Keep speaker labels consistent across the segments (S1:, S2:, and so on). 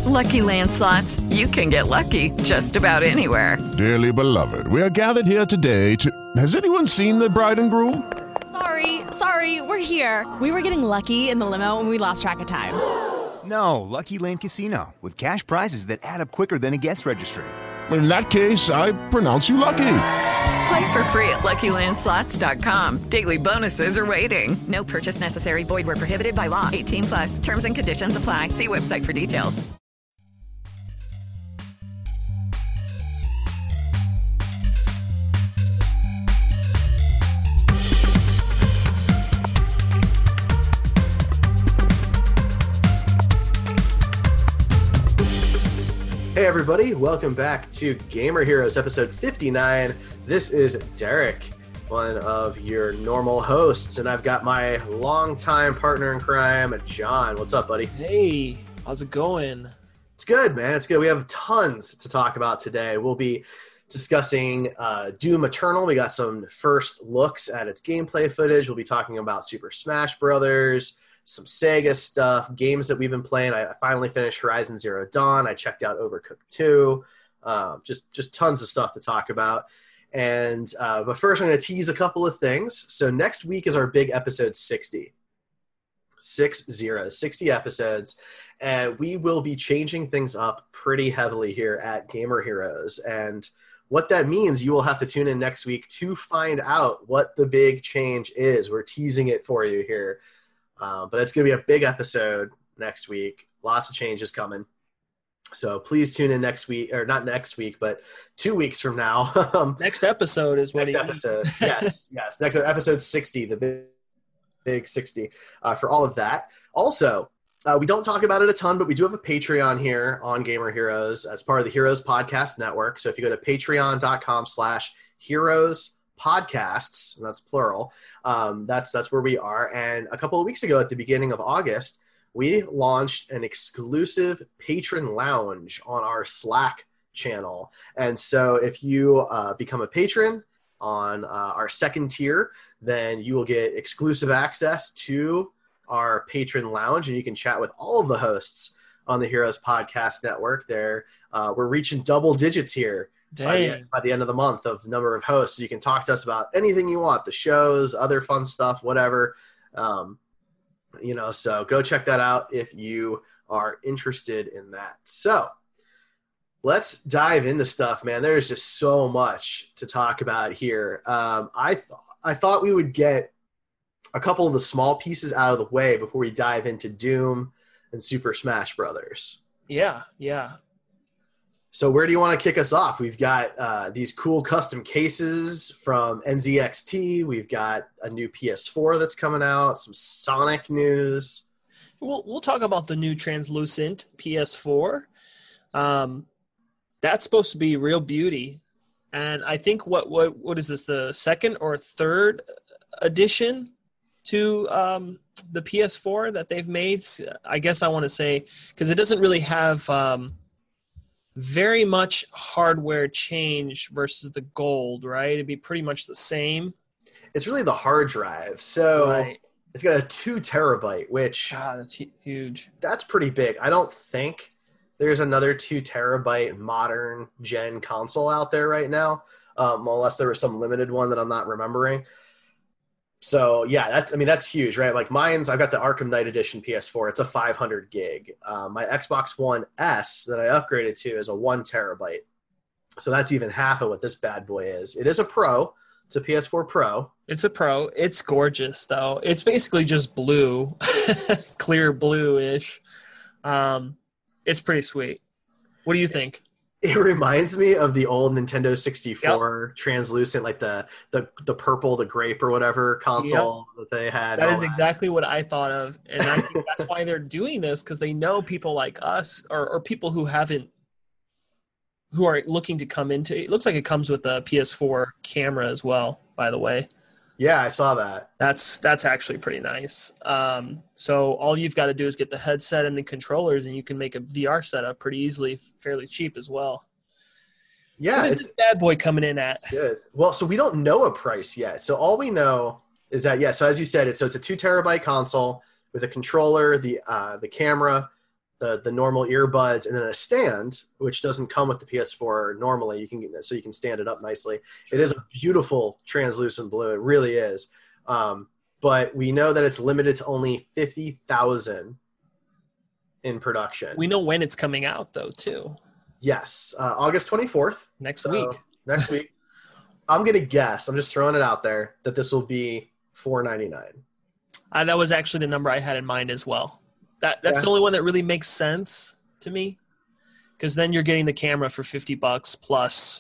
S1: Lucky Land Slots, you can get lucky just about anywhere.
S2: Dearly beloved, we are gathered here today to... Has anyone seen the bride and groom?
S3: Sorry, we're here. We were getting lucky in the limo and we lost track of time.
S4: No, Lucky Land Casino, with cash prizes that add up quicker than a guest registry.
S2: In that case, I pronounce you lucky.
S1: Play for free at LuckyLandSlots.com. Daily bonuses are waiting. No purchase necessary. Void where prohibited by law. 18+. Terms and conditions apply. See website for details.
S5: Hey everybody, welcome back to Gamer Heroes episode 59. This is Derek, one of your normal hosts, and I've got my longtime partner in crime, John. What's up, buddy?
S6: Hey, how's it going?
S5: It's good, man. It's good. We have tons to talk about today. We'll be discussing Doom Eternal. We got some first looks at its gameplay footage. We'll be talking about Super Smash Brothers, some Sega stuff, games that we've been playing. I finally finished Horizon Zero Dawn. I checked out Overcooked 2. Just tons of stuff to talk about. And but first, I'm going to tease a couple of things. So next week is our big episode 60. 60 episodes. And we will be changing things up pretty heavily here at Gamer Heroes. And what that means, you will have to tune in next week to find out what the big change is. We're teasing it for you here. But it's going to be a big episode next week. Lots of changes coming. So please tune in next week, or not next week, but 2 weeks from now.
S6: Next episode is what
S5: next episode. Yes. Next episode 60, the big 60 for all of that. Also, we don't talk about it a ton, but we do have a Patreon here on Gamer Heroes as part of the Heroes Podcast Network. So if you go to patreon.com/Heroes Podcasts, and that's plural, that's where we are. And a couple of weeks ago at the beginning of August, we launched an exclusive patron lounge on our Slack channel. And so if you become a patron on our second tier, then you will get exclusive access to our patron lounge, and you can chat with all of the hosts on the Heroes Podcast Network. We're reaching double digits here by the end of the month of number of hosts. So you can talk to us about anything you want, the shows, other fun stuff, whatever. So go check that out if you are interested in that. So let's dive into stuff, man. There's just so much to talk about here. I thought we would get a couple of the small pieces out of the way before we dive into Doom and Super Smash Brothers.
S6: Yeah.
S5: So where do you want to kick us off? We've got these cool custom cases from NZXT. We've got a new PS4 that's coming out, some Sonic news.
S6: We'll talk about the new translucent PS4. That's supposed to be real beauty. And I think what is this, the second or third edition to the PS4 that they've made? I guess I want to say, because it doesn't really have very much hardware change versus the gold, right? It'd be pretty much the same.
S5: It's really the hard drive. So
S6: right.
S5: It's got a 2 terabyte, which
S6: that's huge.
S5: That's pretty big. I don't think there's another 2 terabyte modern gen console out there right now, unless there was some limited one that I'm not remembering. So yeah, that's huge, right? Like I've got the Arkham Knight Edition PS4. It's a 500 gig. My Xbox One S that I upgraded to is a 1 terabyte. So that's even half of what this bad boy is. It is a Pro. It's a PS4 Pro.
S6: It's a Pro. It's gorgeous though. It's basically just blue, clear blue-ish. It's pretty sweet. What do you think?
S5: It reminds me of the old Nintendo 64 translucent, like the purple, the grape or whatever console that they had.
S6: That is exactly what I thought of. And I think that's why they're doing this, because they know people like us or people who are looking to come into it. Looks like it comes with a PS4 camera as well, by the way.
S5: Yeah, I saw that.
S6: That's actually pretty nice. So all you've got to do is get the headset and the controllers, and you can make a VR setup pretty easily, fairly cheap as well.
S5: Yeah.
S6: What is this bad boy coming in at?
S5: Good. Well, so we don't know a price yet. So all we know is that, so as you said, it's a 2 terabyte console with a controller, the camera, the normal earbuds, and then a stand, which doesn't come with the PS4 normally. You can stand it up nicely. It is a beautiful translucent blue. It really is. But we know that it's limited to only 50,000 in production.
S6: We know when it's coming out, though, too.
S5: Yes, August 24th.
S6: Next week.
S5: Next week. I'm going to guess, I'm just throwing it out there, that this will be $499.
S6: That was actually the number I had in mind as well. That's the only one that really makes sense to me, because then you're getting the camera for $50 plus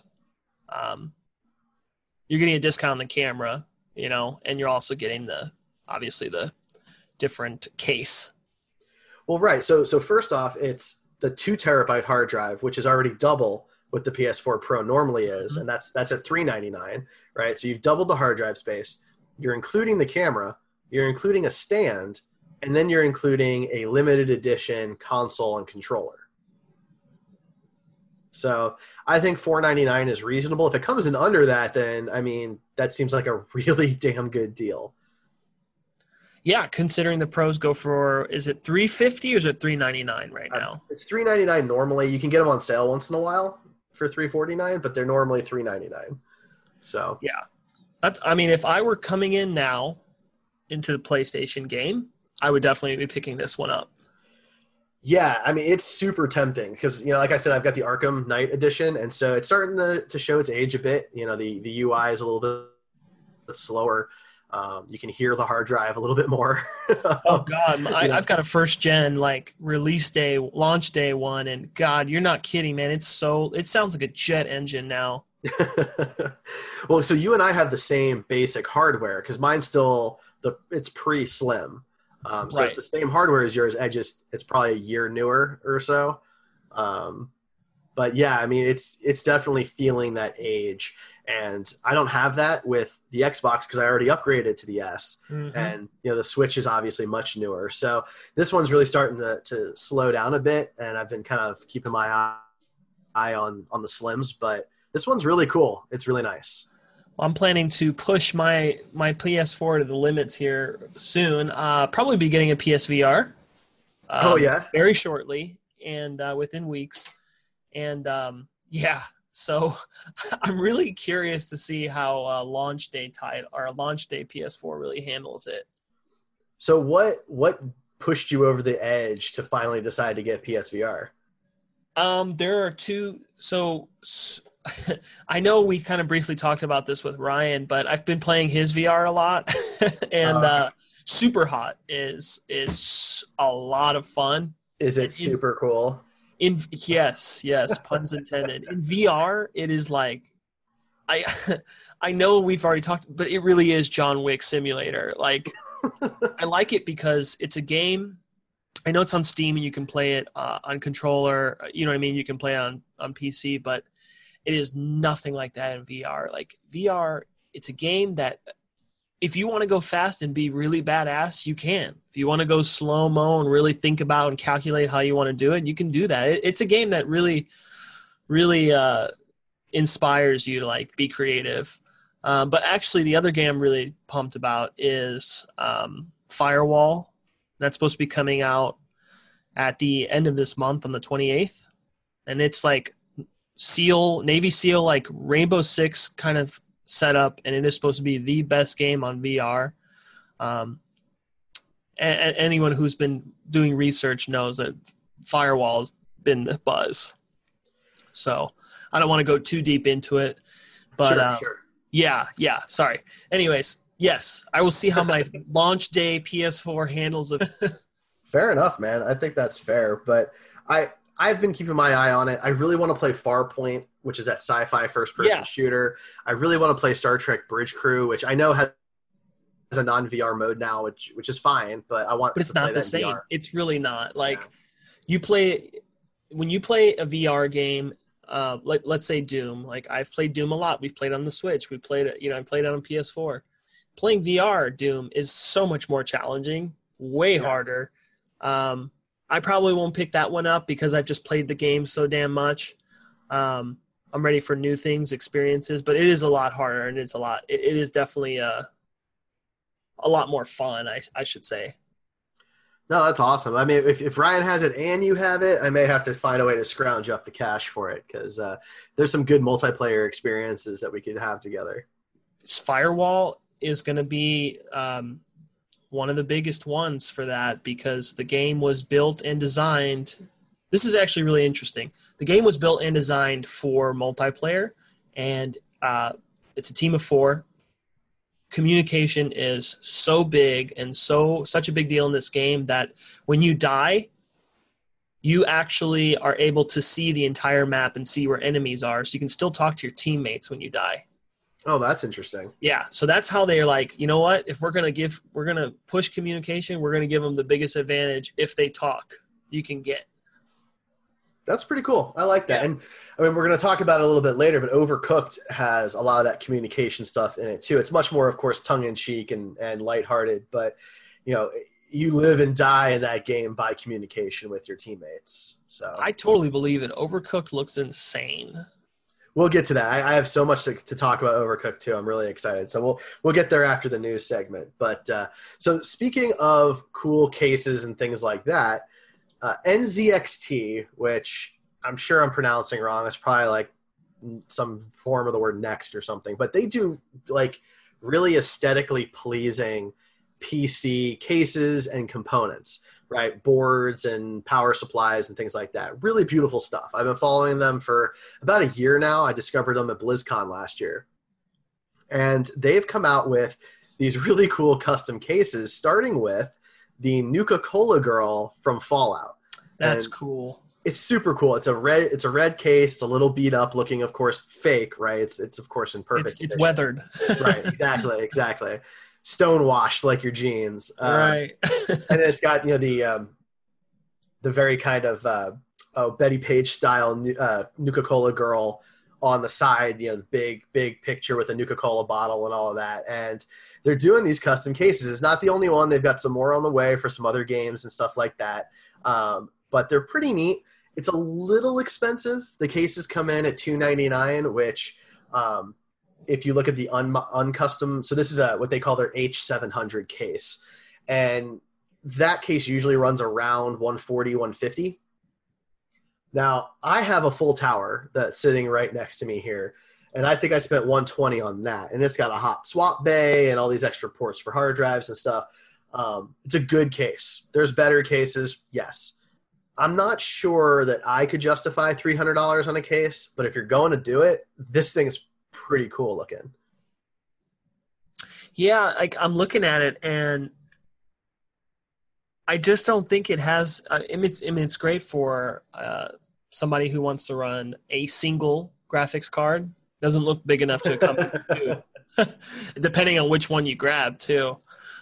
S6: you're getting a discount on the camera, and you're also getting obviously the different case.
S5: Well, right. So first off, it's the 2 terabyte hard drive, which is already double what the PS4 Pro normally is, and that's at $399, right? So you've doubled the hard drive space. You're including the camera. You're including a stand. And then you're including a limited edition console and controller. So I think $499 is reasonable. If it comes in under that, then, that seems like a really damn good deal.
S6: Yeah, considering the pros go for, is it $350 or is it $399 right now?
S5: It's $399 normally. You can get them on sale once in a while for $349, but they're normally $399. So
S6: yeah. If I were coming in now into the PlayStation game, I would definitely be picking this one up.
S5: Yeah, it's super tempting because, like I said, I've got the Arkham Knight edition, and so it's starting to show its age a bit. The UI is a little bit slower. You can hear the hard drive a little bit more.
S6: Oh, God. I've got a first-gen, release day, launch day one, and, God, you're not kidding, man. It sounds like a jet engine now.
S5: Well, so you and I have the same basic hardware because mine's still it's pre-slim. So
S6: right.
S5: It's the same hardware as yours. It's probably a year newer or so. But yeah, it's definitely feeling that age, and I don't have that with the Xbox because I already upgraded to the S, and the Switch is obviously much newer. So this one's really starting to slow down a bit, and I've been kind of keeping my eye on the Slims, but this one's really cool. It's really nice.
S6: I'm planning to push my PS4 to the limits here soon. Probably be getting a PSVR. Very shortly and within weeks. And so I'm really curious to see how launch day PS4 really handles it.
S5: So what pushed you over the edge to finally decide to get PSVR?
S6: There are two. So I know we kind of briefly talked about this with Ryan, but I've been playing his VR a lot, and Super Hot is a lot of fun.
S5: Is it super cool?
S6: Yes, puns intended. In VR, it is I know we've already talked, but it really is John Wick Simulator. I like it because it's a game. I know it's on Steam and you can play it on controller. You know what I mean? You can play it on PC, but it is nothing like that in VR. VR, it's a game that if you want to go fast and be really badass, you can. If you want to go slow-mo and really think about and calculate how you want to do it, you can do that. It's a game that really, really inspires you to be creative. But actually the other game I'm really pumped about is Firewall. That's supposed to be coming out at the end of this month on the 28th. And it's Navy SEAL, Rainbow Six kind of setup, and it is supposed to be the best game on VR. And anyone who's been doing research knows that Firewall has been the buzz. So I don't want to go too deep into it, but
S5: sure.
S6: Yeah, sorry. Anyways, yes, I will see how my launch day PS4 handles it.
S5: Fair enough, man. I think that's fair, but I've been keeping my eye on it. I really want to play Farpoint, which is that sci-fi first-person shooter. I really want to play Star Trek Bridge Crew, which I know has a non-VR mode now, which is fine, but I want.
S6: But it's not the same. VR. It's really not. When you play a VR game, let's say Doom. I've played Doom a lot. We've played on the Switch. We played it. I played it on PS4. Playing VR Doom is so much more challenging, way harder. I probably won't pick that one up because I've just played the game so damn much. I'm ready for new things, experiences, but it is a lot harder, and it is definitely a lot more fun, I should say.
S5: No, that's awesome. I mean, if Ryan has it and you have it, I may have to find a way to scrounge up the cash for it because there's some good multiplayer experiences that we could have together.
S6: Firewall is going to be one of the biggest ones for that because the game was built and designed. This is actually really interesting. The game was built and designed for multiplayer, and it's a team of 4. Communication is so big and such a big deal in this game that when you die, you actually are able to see the entire map and see where enemies are. So you can still talk to your teammates when you die.
S5: Oh, that's interesting.
S6: Yeah. So that's how they're like, you know what? If we're going to push communication, we're going to give them the biggest advantage if they talk you can get.
S5: That's pretty cool. I like that.
S6: Yeah.
S5: And I mean, we're going to talk about it a little bit later, but Overcooked has a lot of that communication stuff in it too. It's much more, of course, tongue in cheek and lighthearted, but you live and die in that game by communication with your teammates. So
S6: I totally believe it. Overcooked looks insane.
S5: We'll get to that. I have so much to talk about Overcooked too. I'm really excited. So we'll get there after the news segment. But so speaking of cool cases and things like that, NZXT, which I'm sure I'm pronouncing wrong, it's probably like some form of the word next or something, but they do like really aesthetically pleasing PC cases and components, right? Boards and power supplies and things like that. Really beautiful stuff. I've been following them for about a year now. I discovered them at BlizzCon last year. And they've come out with these really cool custom cases, starting with the Nuka-Cola girl from Fallout.
S6: That's
S5: And
S6: cool.
S5: it's super cool. It's a red case. It's a little beat up looking, of course, fake, right? It's of course in perfect
S6: It's
S5: condition.
S6: weathered.
S5: Right, exactly. Stonewashed like your jeans.
S6: Right.
S5: And then it's got, the very kind of Betty Page style Nuka-Cola girl on the side, the big picture with a Nuka-Cola bottle and all of that. And they're doing these custom cases. It's not the only one. They've got some more on the way for some other games and stuff like that. But they're pretty neat. It's a little expensive. The cases come in at $299, which if you look at the uncustom, so this is what they call their H700 case. And that case usually runs around $140, $150. Now, I have a full tower that's sitting right next to me here, and I think I spent $120 on that. And it's got a hot swap bay and all these extra ports for hard drives and stuff. It's a good case. There's better cases, yes. I'm not sure that I could justify $300 on a case, but if you're going to do it, this thing's pretty cool looking.
S6: Yeah, I'm looking at it, and I just don't think it has. It's great for somebody who wants to run a single graphics card. Doesn't look big enough to accompany two, depending on which one you grab too.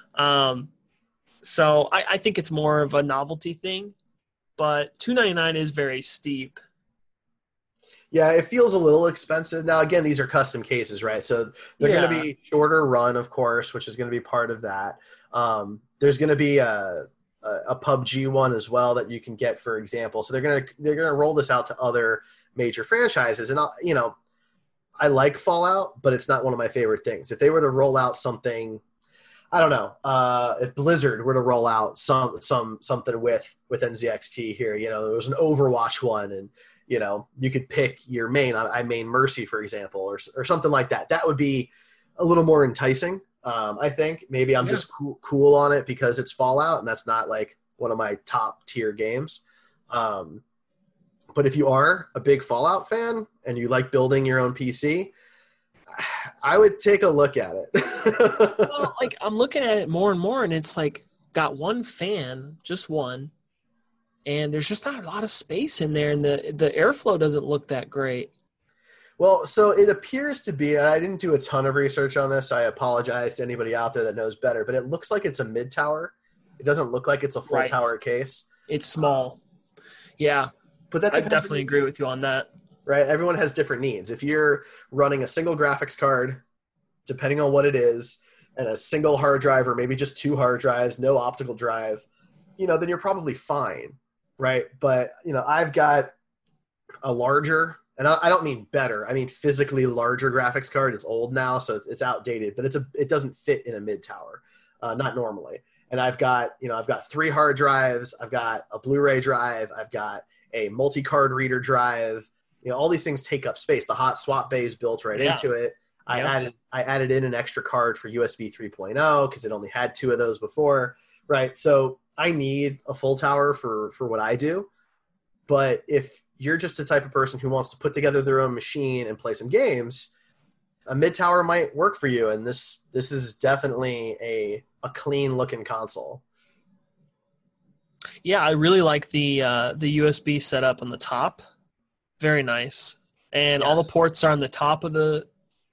S6: So I think it's more of a novelty thing, but $299 is very steep.
S5: Yeah, it feels a little expensive. Now, again, these are custom cases, right? So they're going to be shorter run, of course, which is going to be part of that. There's going to be a PUBG one as well that you can get, for example. So they're going to roll this out to other major franchises. And I like Fallout, but it's not one of my favorite things. If they were to roll out something, I don't know, if Blizzard were to roll out something with NZXT here, there was an Overwatch one, and you could pick your main. I main Mercy, for example, or something like that. That would be a little more enticing. I think maybe I'm just cool on it because it's Fallout, and that's not like one of my top tier games. But if you are a big Fallout fan and you like building your own PC, I would take a look at it.
S6: Well, I'm looking at it more and more, and it's got one fan, just one, and there's just not a lot of space in there, and the airflow doesn't look that great.
S5: Well, so it appears to be, and I didn't do a ton of research on this, so I apologize to anybody out there that knows better, but it looks like it's a mid-tower. It doesn't look like it's a full tower case.
S6: It's small. Yeah.
S5: But
S6: I definitely agree with you on that.
S5: Right? Everyone has different needs. If you're running a single graphics card, depending on what it is, and a single hard drive or maybe just 2 hard drives, no optical drive, then you're probably fine, right? But, I've got a larger, and I don't mean better, I mean physically larger graphics card. It's old now, so it's outdated, but it doesn't fit in a mid-tower, not normally. and I've got 3 hard drives, I've got a Blu-ray drive, I've got a multi-card reader drive. All these things take up space. The hot swap bay is built right into it. I added in an extra card for USB 3.0 because it only had 2 of those before, right? So I need a full tower for what I do. But if you're just the type of person who wants to put together their own machine and play some games, a mid tower might work for you. And this is definitely a clean looking console.
S6: Yeah, I really like the USB setup on the top. Very nice. And all the ports are on the top of the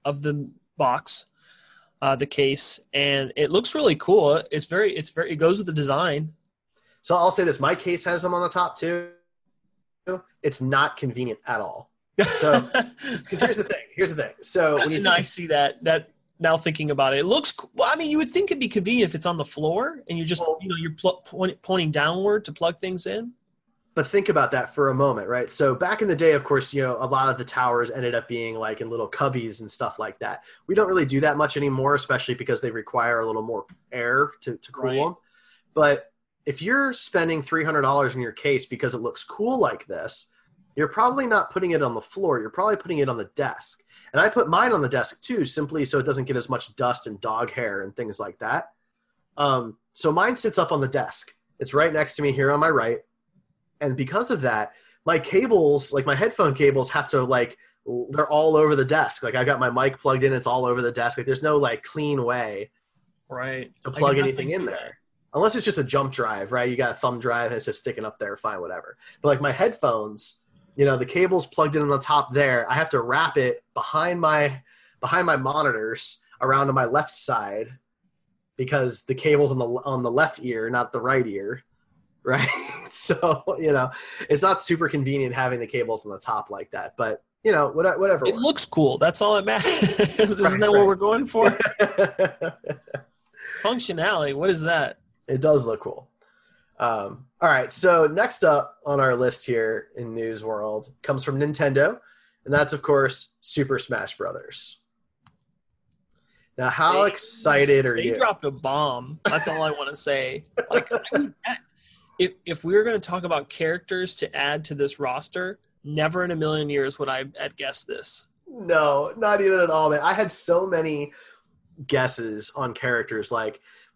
S6: box, the case, and it looks really cool. It goes with the design.
S5: So I'll say this: my case has them on the top too. It's not convenient at all. So, because here's the thing. So when
S6: I see that now thinking about it, it looks. Well, I mean, you would think it'd be convenient if it's on the floor and you just you're pointing downward to plug things in.
S5: But think about that for a moment, right? So back in the day, of course, a lot of the towers ended up being like in little cubbies and stuff like that. We don't really do that much anymore, especially because they require a little more air to cool them. But if you're spending $300 in your case because it looks cool like this, you're probably not putting it on the floor. You're probably putting it on the desk. And I put mine on the desk too, simply so it doesn't get as much dust and dog hair and things like that. So mine sits up on the desk. It's right next to me here on my right. And because of that, my cables, like my headphone cables, have to they're all over the desk. Like I got my mic plugged in, it's all over the desk. Like there's no clean way to plug anything in there. Unless it's just a jump drive, right? You got a thumb drive and it's just sticking up there, fine, whatever. But like my headphones, the cable's plugged in on the top there. I have to wrap it behind my monitors around to my left side because the cable's on the left ear, not the right ear. Right. So, it's not super convenient having the cables on the top like that, but whatever.
S6: It looks cool. That's all that matters. Isn't that what we're going for? Functionality. What is that?
S5: It does look cool. All right. So next up on our list here in News World comes from Nintendo. And that's of course Super Smash Brothers. Now, how excited are you?
S6: They dropped a bomb. That's all I want to say. If we were going to talk about characters to add to this roster, never in a million years would I have guessed this.
S5: No, not even at all, man. I had so many guesses on characters like,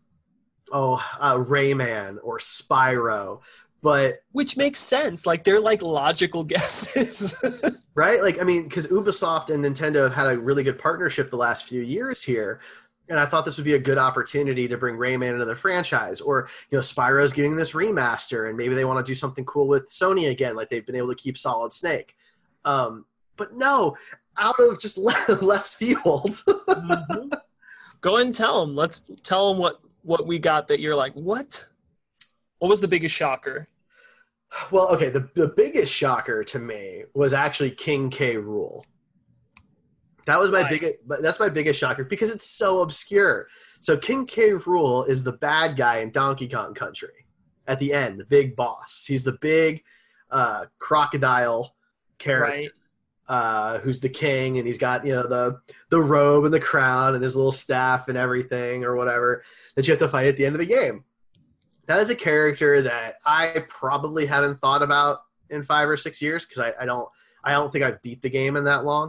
S5: Rayman or Spyro, but
S6: which makes sense. Like they're logical guesses,
S5: right? Because Ubisoft and Nintendo have had a really good partnership the last few years here. And I thought this would be a good opportunity to bring Rayman into their franchise. Or, Spyro's getting this remaster, and maybe they want to do something cool with Sony again, like they've been able to keep Solid Snake. But no, out of just left field.
S6: Mm-hmm. Go ahead and tell them. Let's tell them what we got that you're like, what? What was the biggest shocker?
S5: Well, okay, the biggest shocker to me was actually King K. Rool. That was that's my biggest shocker because it's so obscure. So King K. Rool is the bad guy in Donkey Kong Country at the end, the big boss. He's the big crocodile character who's the king, and he's got the robe and the crown and his little staff and everything or whatever that you have to fight at the end of the game. That is a character that I probably haven't thought about in 5 or 6 years because I don't think I've beat the game in that long.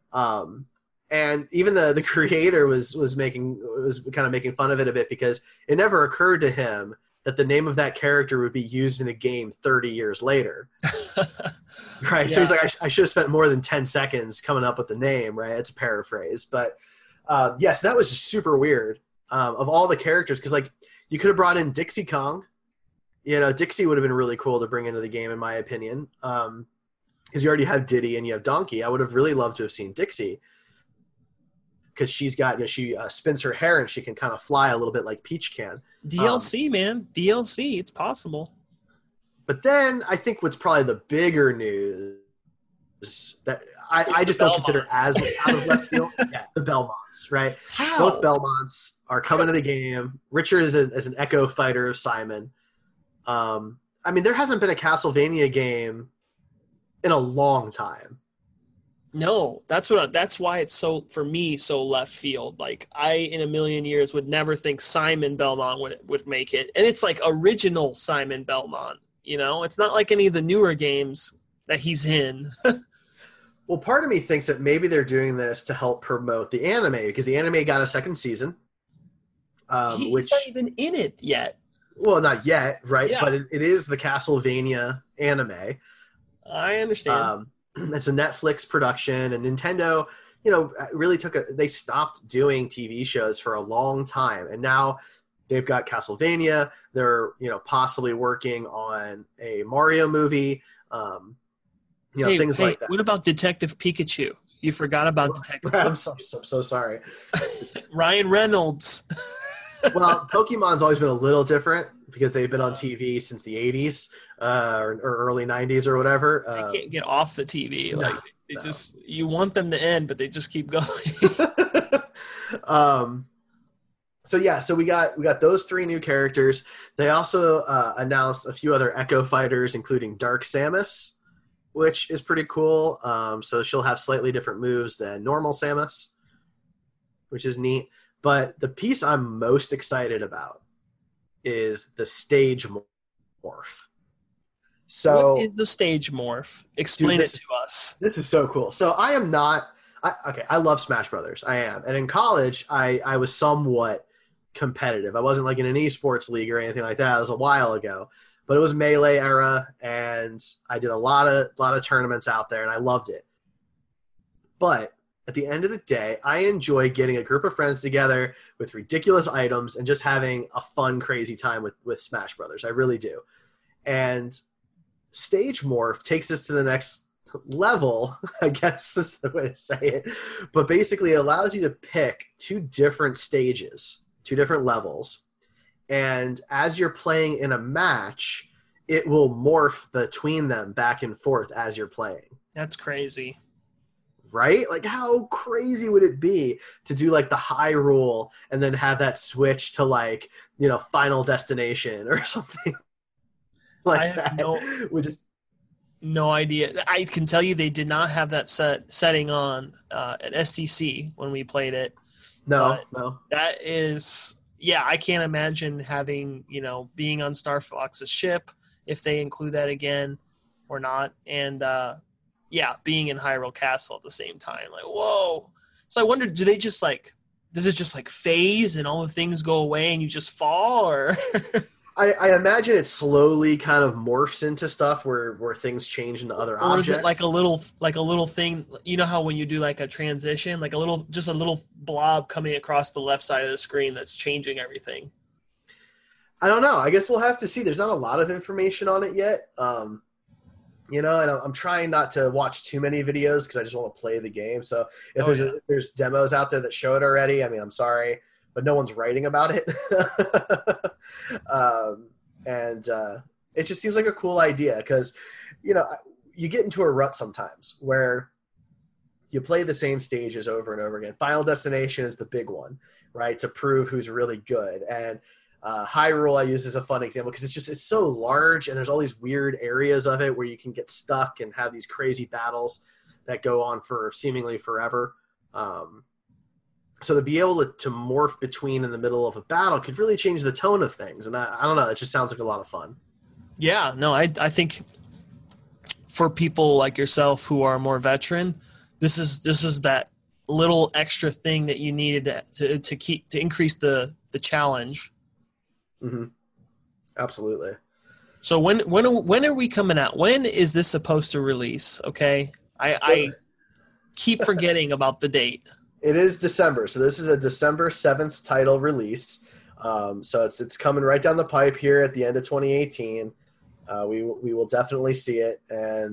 S5: And even the creator was kind of making fun of it a bit because it never occurred to him that the name of that character would be used in a game 30 years later. Right. Yeah. So he's like, I should have spent more than 10 seconds coming up with the name, right? It's a paraphrase, but so that was just super weird. Of all the characters, because you could have brought in Dixie Kong. Dixie would have been really cool to bring into the game, in my opinion. Because you already have Diddy and you have Donkey. I would have really loved to have seen Dixie because she's got, she spins her hair and she can kind of fly a little bit like Peach can.
S6: DLC, man. DLC. It's possible.
S5: But then I think what's probably the bigger news that I just don't consider as out of left field. Yeah, the Belmonts, right?
S6: How?
S5: Both Belmonts are coming to the game. Richard is an Echo fighter of Simon. There hasn't been a Castlevania game in a long time.
S6: No, that's why it's so, for me, so left field. Like, I in a million years would never think Simon Belmont would make it, and it's like original Simon Belmont. It's not like any of the newer games that he's in.
S5: Well, part of me thinks that maybe they're doing this to help promote the anime, because the anime got a second season.
S6: He's not even in it yet.
S5: Well, not yet, right?
S6: Yeah.
S5: But it is the Castlevania anime.
S6: I understand.
S5: It's a Netflix production, and Nintendo, really they stopped doing TV shows for a long time, and now they've got Castlevania. They're, possibly working on a Mario movie. Things like that.
S6: What about Detective Pikachu? You forgot about Detective Pikachu.
S5: I'm so sorry.
S6: Ryan Reynolds.
S5: Well, Pokemon's always been a little different because they've been on TV since the 80s or early 90s or whatever.
S6: They can't get off the TV. Just, you want them to end, but they just keep going.
S5: So we got those 3 new characters. They also announced a few other Echo Fighters, including Dark Samus, which is pretty cool. So she'll have slightly different moves than normal Samus, which is neat. But the piece I'm most excited about is the stage morph. So,
S6: what is the stage morph? Explain it to us.
S5: This is so cool. So I love Smash Brothers. I am. And in college, I was somewhat competitive. I wasn't like in an esports league or anything like that. It was a while ago. But it was Melee era, and I did a lot of tournaments out there, and I loved it. But at the end of the day, I enjoy getting a group of friends together with ridiculous items and just having a fun, crazy time with Smash Brothers. I really do. And Stage Morph takes us to the next level, I guess is the way to say it. But basically, it allows you to pick 2 different stages, 2 different levels. And as you're playing in a match, it will morph between them back and forth as you're playing.
S6: That's crazy.
S5: Right? Like, how crazy would it be to do like the Hyrule and then have that switch to like, Final Destination or something like
S6: I have
S5: that?
S6: no idea. I can tell you they did not have that setting on at STC when we played it.
S5: No.
S6: That is, yeah, I can't imagine having, being on Star Fox's ship, if they include that again or not. And, being in Hyrule Castle at the same time. Like, whoa. So I wonder, does it just like phase and all the things go away and you just fall, or?
S5: I imagine it slowly kind of morphs into stuff where things change into other objects.
S6: Or is it like a little thing, how when you do like a transition, like a little blob coming across the left side of the screen that's changing everything?
S5: I don't know. I guess we'll have to see. There's not a lot of information on it yet. And I'm trying not to watch too many videos because I just want to play the game. So if there's demos out there that show it already, I mean, I'm sorry, but no one's writing about it. It just seems like a cool idea because, you get into a rut sometimes where you play the same stages over and over again. Final Destination is the big one, right, to prove who's really good. And Hyrule I use as a fun example because it's so large and there's all these weird areas of it where you can get stuck and have these crazy battles that go on for seemingly forever. So to be able to morph between in the middle of a battle could really change the tone of things. And I don't know, it just sounds like a lot of fun. Yeah, no, I think for people like yourself who are more veteran, this is that little extra thing that you needed to increase the challenge. Mm-hmm. Absolutely. So when are we coming out? When is this supposed to release? Okay, I keep forgetting about the date. It is December, so this is a December 7th title release. So it's coming right down the pipe here at the end of 2018. We will definitely see it, and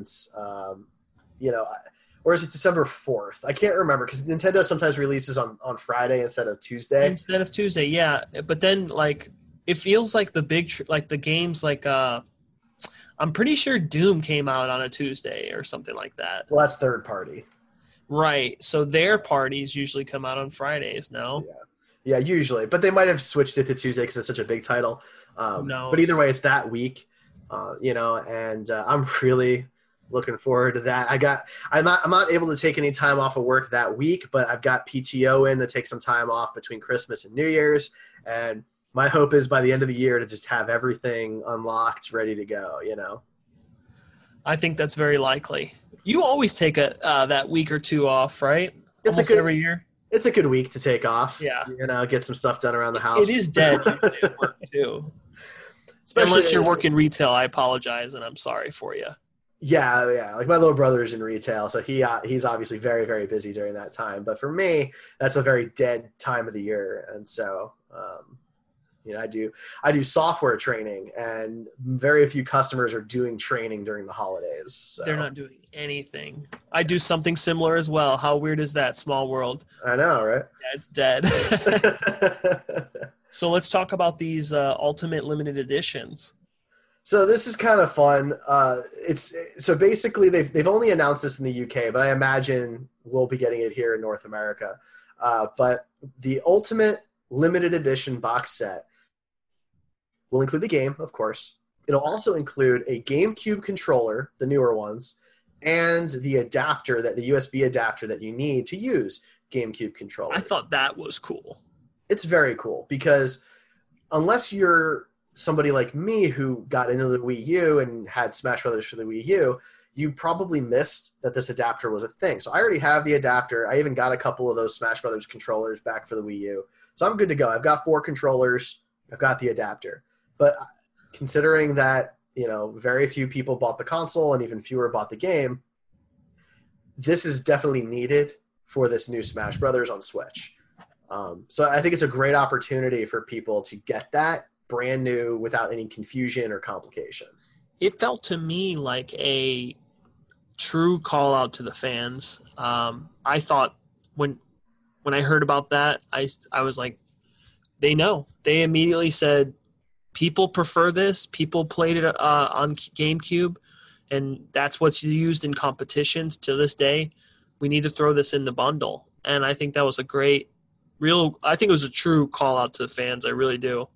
S5: or is it December 4th? I can't remember because Nintendo sometimes releases on Friday instead of Tuesday. Instead of Tuesday, yeah. But then it feels like the big the games I'm pretty sure Doom came out on a Tuesday or something like that. Well, that's third party. Right. So their parties usually come out on Fridays, no? Yeah, usually. But they might have switched it to Tuesday because it's such a big title. But either way, it's that week, and I'm really Looking forward to that. I'm not able to take any time off of work that week, but I've got PTO in to take some time off between Christmas and New Year's. And my hope is by the end of the year to just have everything unlocked, ready to go,
S6: I think that's very likely. You always take that week or two off, right?
S5: It's
S6: Almost every year.
S5: It's a good week to take off.
S6: Yeah.
S5: Get some stuff done around the house.
S6: It is dead usually at work too.
S5: Especially
S6: unless you're working retail, I apologize and I'm sorry for you.
S5: Yeah. Like my little brother's in retail, so he's obviously very, very busy during that time. But for me, that's a very dead time of the year, and so I do software training, and very few customers are doing training during the holidays. So.
S6: They're not doing anything. I do something similar as well. How weird is that? Small world. I
S5: know, right?
S6: Yeah, it's dead. So let's talk about these Ultimate Limited Editions.
S5: So this is kind of fun. So basically they've only announced this in the UK, but I imagine we'll be getting it here in North America. But the Ultimate Limited Edition box set will include the game, of course. It'll also include a GameCube controller, the newer ones, and the USB adapter that you need to use GameCube controllers.
S6: I thought that was cool.
S5: It's very cool because unless you're somebody like me who got into the Wii U and had Smash Brothers for the Wii U, you probably missed that this adapter was a thing. So I already have the adapter. I even got a couple of those Smash Brothers controllers back for the Wii U. So I'm good to go. I've got 4 controllers. I've got the adapter. But considering that, very few people bought the console and even fewer bought the game, this is definitely needed for this new Smash Brothers on Switch. So I think it's a great opportunity for people to get that brand new without any confusion or complication.
S6: It felt to me like a true call out to the fans. I thought when I heard about that, I was like, they know. They immediately said, people prefer this. People played it on GameCube, and that's what's used in competitions to this day. We need to throw this in the bundle. And I think that was I think it was a true call out to the fans. I really do.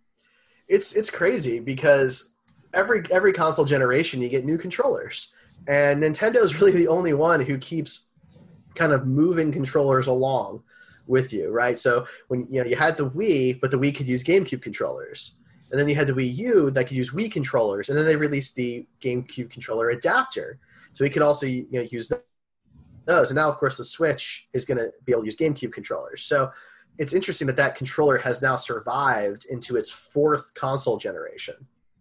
S5: It's crazy because every console generation you get new controllers, and Nintendo is really the only one who keeps kind of moving controllers along with you, right? So when you had the Wii, but the Wii could use GameCube controllers, and then you had the Wii U that could use Wii controllers, and then they released the GameCube controller adapter, so we could also use those. And now, of course, the Switch is going to be able to use GameCube controllers. So it's interesting that controller has now survived into its 4th console generation.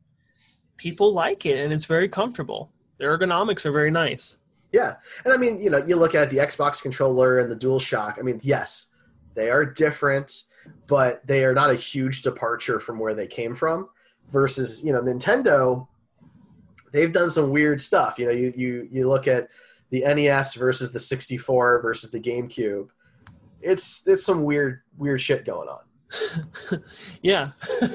S6: People like it, and it's very comfortable. The ergonomics are very nice.
S5: Yeah. And I mean, you look at the Xbox controller and the DualShock. I mean, yes, they are different, but they are not a huge departure from where they came from. Versus, Nintendo, they've done some weird stuff. You look at the NES versus the 64 versus the GameCube. It's some weird shit going on.
S6: Yeah.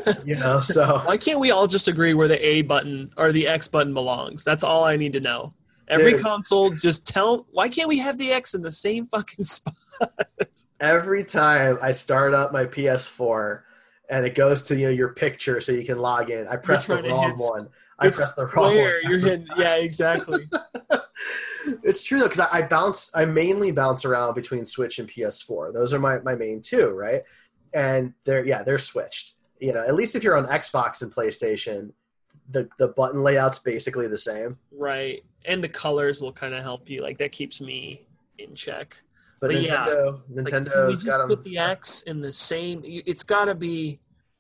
S5: So
S6: why can't we all just agree where the A button or the X button belongs? That's all I need to know. Every console, why can't we have the X in the same fucking spot?
S5: Every time I start up my PS4 and it goes to your picture so you can log in, I press the wrong one. I press the wrong one.
S6: You're hitting, yeah, exactly.
S5: It's true though, because I mainly bounce around between Switch and PS4. Those are my main two, right? And they're switched. At least if you're on Xbox and PlayStation, the button layout's basically the same.
S6: Right. And the colors will kind of help you. Like that keeps me in check.
S5: But Nintendo's
S6: like, got them. Put the X in the same. It's gotta be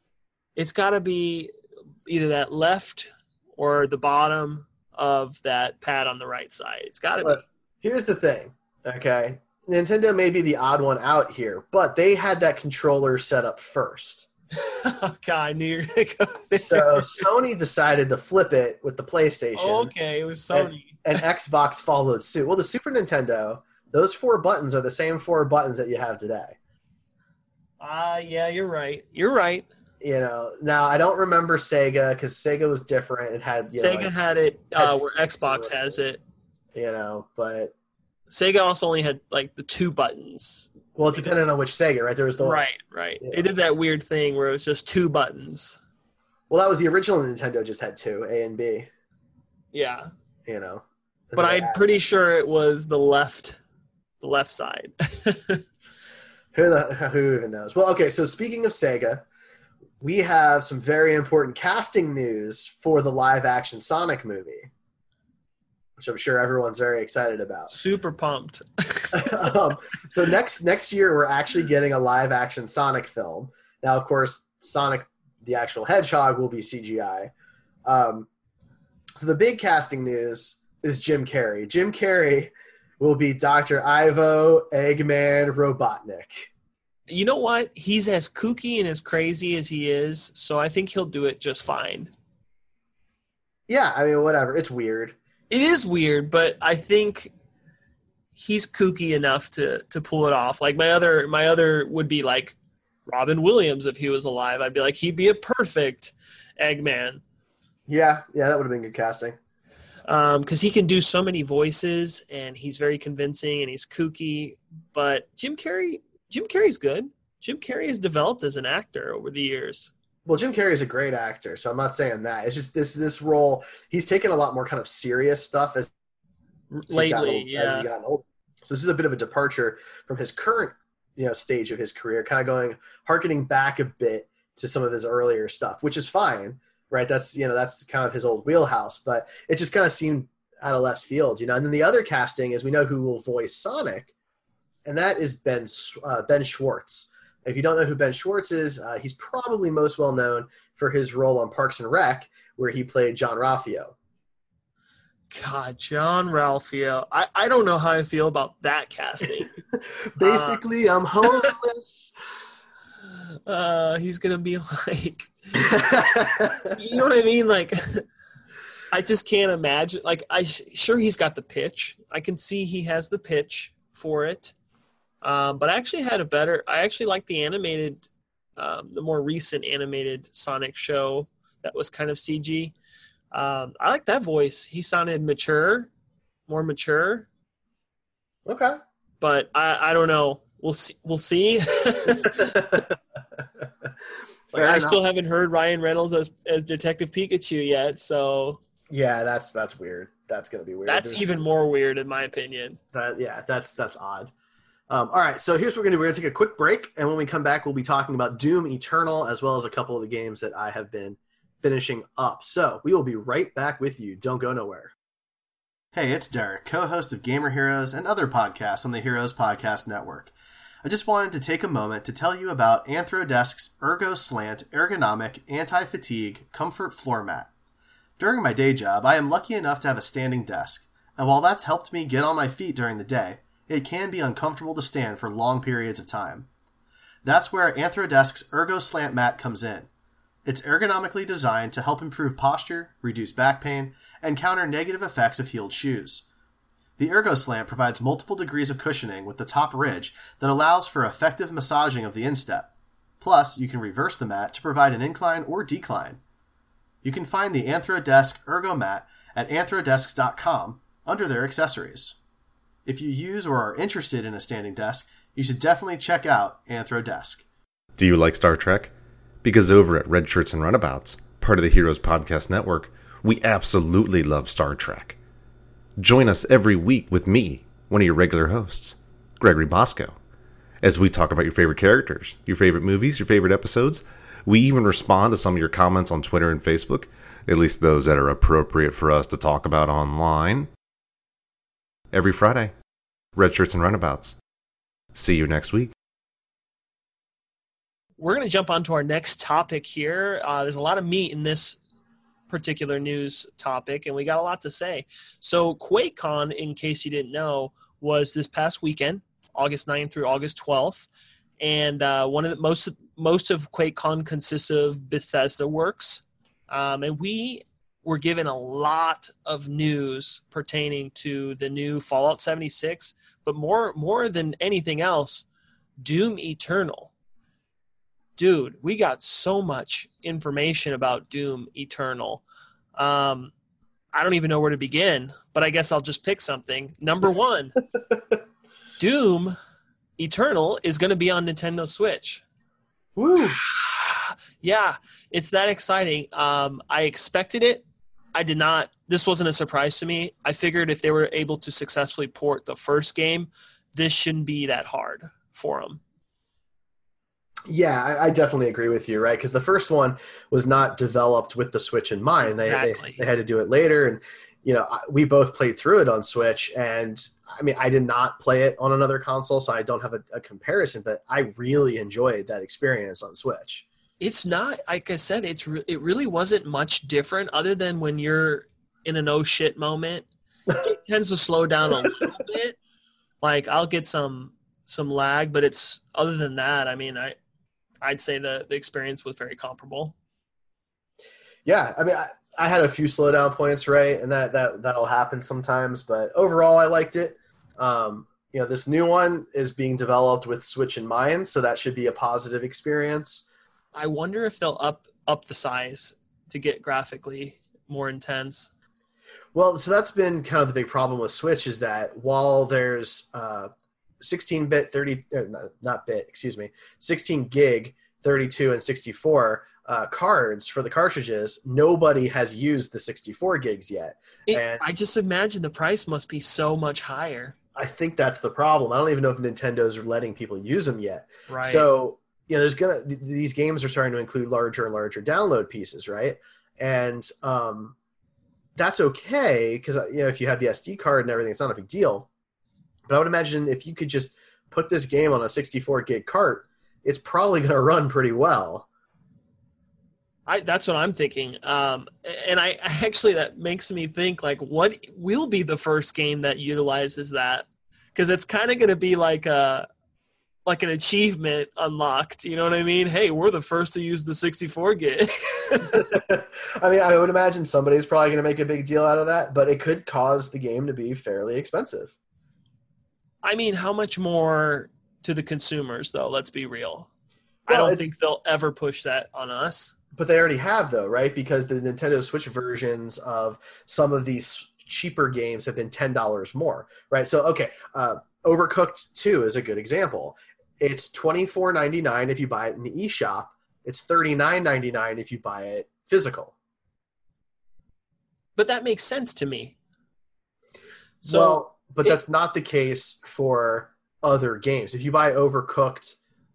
S6: either that left or the bottom of that pad on the right side. It's gotta be.
S5: Here's the thing, okay? Nintendo may be the odd one out here, but they had that controller set up first.
S6: God, I knew you were gonna go there.
S5: So Sony decided to flip it with the PlayStation.
S6: Okay, it was Sony.
S5: And Xbox followed suit. Well, the Super Nintendo, those 4 buttons are the same 4 buttons that you have today.
S6: Yeah, you're right. You're right.
S5: Now I don't remember Sega because Sega was different. It had
S6: Sega had it where Xbox has it.
S5: But
S6: Sega also only had like the 2 buttons.
S5: Well, it depended on which Sega, right? There was the
S6: right.
S5: Yeah.
S6: They did that weird thing where it was just 2 buttons.
S5: Well, that was the original Nintendo. Just had 2, A and B.
S6: Yeah. But I'm pretty sure it was the left side.
S5: Who even knows? Well, okay, so speaking of Sega, we have some very important casting news for the live-action Sonic movie, which I'm sure everyone's very excited about.
S6: Super pumped.
S5: So next year, we're actually getting a live-action Sonic film. Now, of course, Sonic the actual Hedgehog will be CGI. So the big casting news is Jim Carrey. Jim Carrey will be Dr. Ivo Eggman Robotnik.
S6: You know what? He's as kooky and as crazy as he is, so I think he'll do it just fine.
S5: Yeah, I mean, whatever. It's weird.
S6: It is weird, but I think he's kooky enough to pull it off. Like my other would be like Robin Williams if he was alive. I'd be like, he'd be a perfect Eggman.
S5: Yeah, that would have been good casting.
S6: Because he can do so many voices, and he's very convincing, and he's kooky. But Jim Carrey's good. Jim Carrey has developed as an actor over the years.
S5: Well, Jim Carrey is a great actor, so I'm not saying that. It's just this role. He's taken a lot more kind of serious stuff as
S6: lately,
S5: he's gotten older. So this is a bit of a departure from his current, stage of his career, kind of harkening back a bit to some of his earlier stuff, which is fine, right? That's kind of his old wheelhouse, but it just kind of seemed out of left field, And then the other casting is we know who will voice Sonic, and that is Ben Schwartz. If you don't know who Ben Schwartz is, he's probably most well known for his role on Parks and Rec, where he played John Ralphio.
S6: God, John Ralphio. I don't know how I feel about that casting.
S5: Basically, I'm homeless.
S6: He's going to be like, you know what I mean? Like, I just can't imagine. Like, sure he's got the pitch. I can see he has the pitch for it. But I actually like the animated, the more recent animated Sonic show that was kind of CG. I like that voice. He sounded more mature.
S5: Okay.
S6: But I don't know. We'll see. I still haven't heard Ryan Reynolds as Detective Pikachu yet, so.
S5: Yeah, that's weird. That's going to be weird.
S6: That's even more weird in my opinion.
S5: That's odd. All right, so here's what we're going to do. We're going to take a quick break, and when we come back, we'll be talking about Doom Eternal, as well as a couple of the games that I have been finishing up. So we will be right back with you. Don't go nowhere. Hey, it's Derek, co-host of Gamer Heroes and other podcasts on the Heroes Podcast Network. I just wanted to take a moment to tell you about Anthrodesk's Ergo Slant Ergonomic Anti-Fatigue Comfort Floor Mat. During my day job, I am lucky enough to have a standing desk, and while that's helped me get on my feet during the day, it can be uncomfortable to stand for long periods of time. That's where Anthrodesk's Ergo Slant Mat comes in. It's ergonomically designed to help improve posture, reduce back pain, and counter negative effects of heeled shoes. The Ergo Slant provides multiple degrees of cushioning with the top ridge that allows for effective massaging of the instep. Plus, you can reverse the mat to provide an incline or decline. You can find the Anthrodesk Ergo Mat at anthrodesks.com under their accessories. If you use or are interested in a standing desk, you should definitely check out Anthrodesk.
S7: Do you like Star Trek? Because over at Red Shirts and Runabouts, part of the Heroes Podcast Network, we absolutely love Star Trek. Join us every week with me, one of your regular hosts, Gregory Bosco, as we talk about your favorite characters, your favorite movies, your favorite episodes. We even respond to some of your comments on Twitter and Facebook, at least those that are appropriate for us to talk about online. Every Friday, Red Shirts and Runabouts. See you next week.
S6: We're going to jump on to our next topic here. There's a lot of meat in this particular news topic, and we got a lot to say. So QuakeCon, in case you didn't know, was this past weekend, August 9th through August 12th. And most of QuakeCon consists of Bethesda works. And we were given a lot of news pertaining to the new Fallout 76, but more than anything else, Doom Eternal. Dude, we got so much information about Doom Eternal. I don't even know where to begin, but I guess I'll just pick something. Number one, Doom Eternal is going to be on Nintendo Switch.
S5: Woo!
S6: Yeah, it's that exciting. I expected it. I did not this wasn't a surprise to me. I figured if they were able to successfully port the first game, this shouldn't be that hard for them.
S5: Yeah, I definitely agree with you, right? Because the first one was not developed with the Switch in mind. They had to do it later, and we both played through it on Switch, and I mean, I did not play it on another console, so I don't have a comparison, but I really enjoyed that experience on Switch.
S6: It's not, like I said, it really wasn't much different other than when you're in an oh shit moment. It tends to slow down a little bit. Like, I'll get some lag, but it's other than that, I mean, I'd say the experience was very comparable.
S5: Yeah, I mean, I had a few slowdown points, right, and that'll happen sometimes, but overall, I liked it. This new one is being developed with Switch in mind, so that should be a positive experience.
S6: I wonder if they'll up the size to get graphically more intense.
S5: Well, so that's been kind of the big problem with Switch, is that while there's 16 gig, 32 and 64 cards for the cartridges, nobody has used the 64 gigs yet.
S6: I just imagine the price must be so much higher.
S5: I think that's the problem. I don't even know if Nintendo's letting people use them yet.
S6: Right.
S5: So, these games are starting to include larger and larger download pieces, right? And that's okay, because if you have the SD card and everything, it's not a big deal. But I would imagine if you could just put this game on a 64 gig cart, it's probably going to run pretty well.
S6: That's what I'm thinking. And I actually, that makes me think, like, what will be the first game that utilizes that? Because it's kind of going to be like an achievement unlocked. You know what I mean? Hey, we're the first to use the 64 gig.
S5: I mean, I would imagine somebody's probably going to make a big deal out of that, but it could cause the game to be fairly expensive.
S6: I mean, how much more to the consumers, though? Let's be real.
S5: Well,
S6: I don't think they'll ever push that on us.
S5: But they already have, though, right? Because the Nintendo Switch versions of some of these cheaper games have been $10 more, right? So, okay, Overcooked 2 is a good example. It's $24.99 if you buy it in the eShop. It's $39.99 if you buy it physical.
S6: But that makes sense to me. So,
S5: but that's not the case for other games. If you buy Overcooked,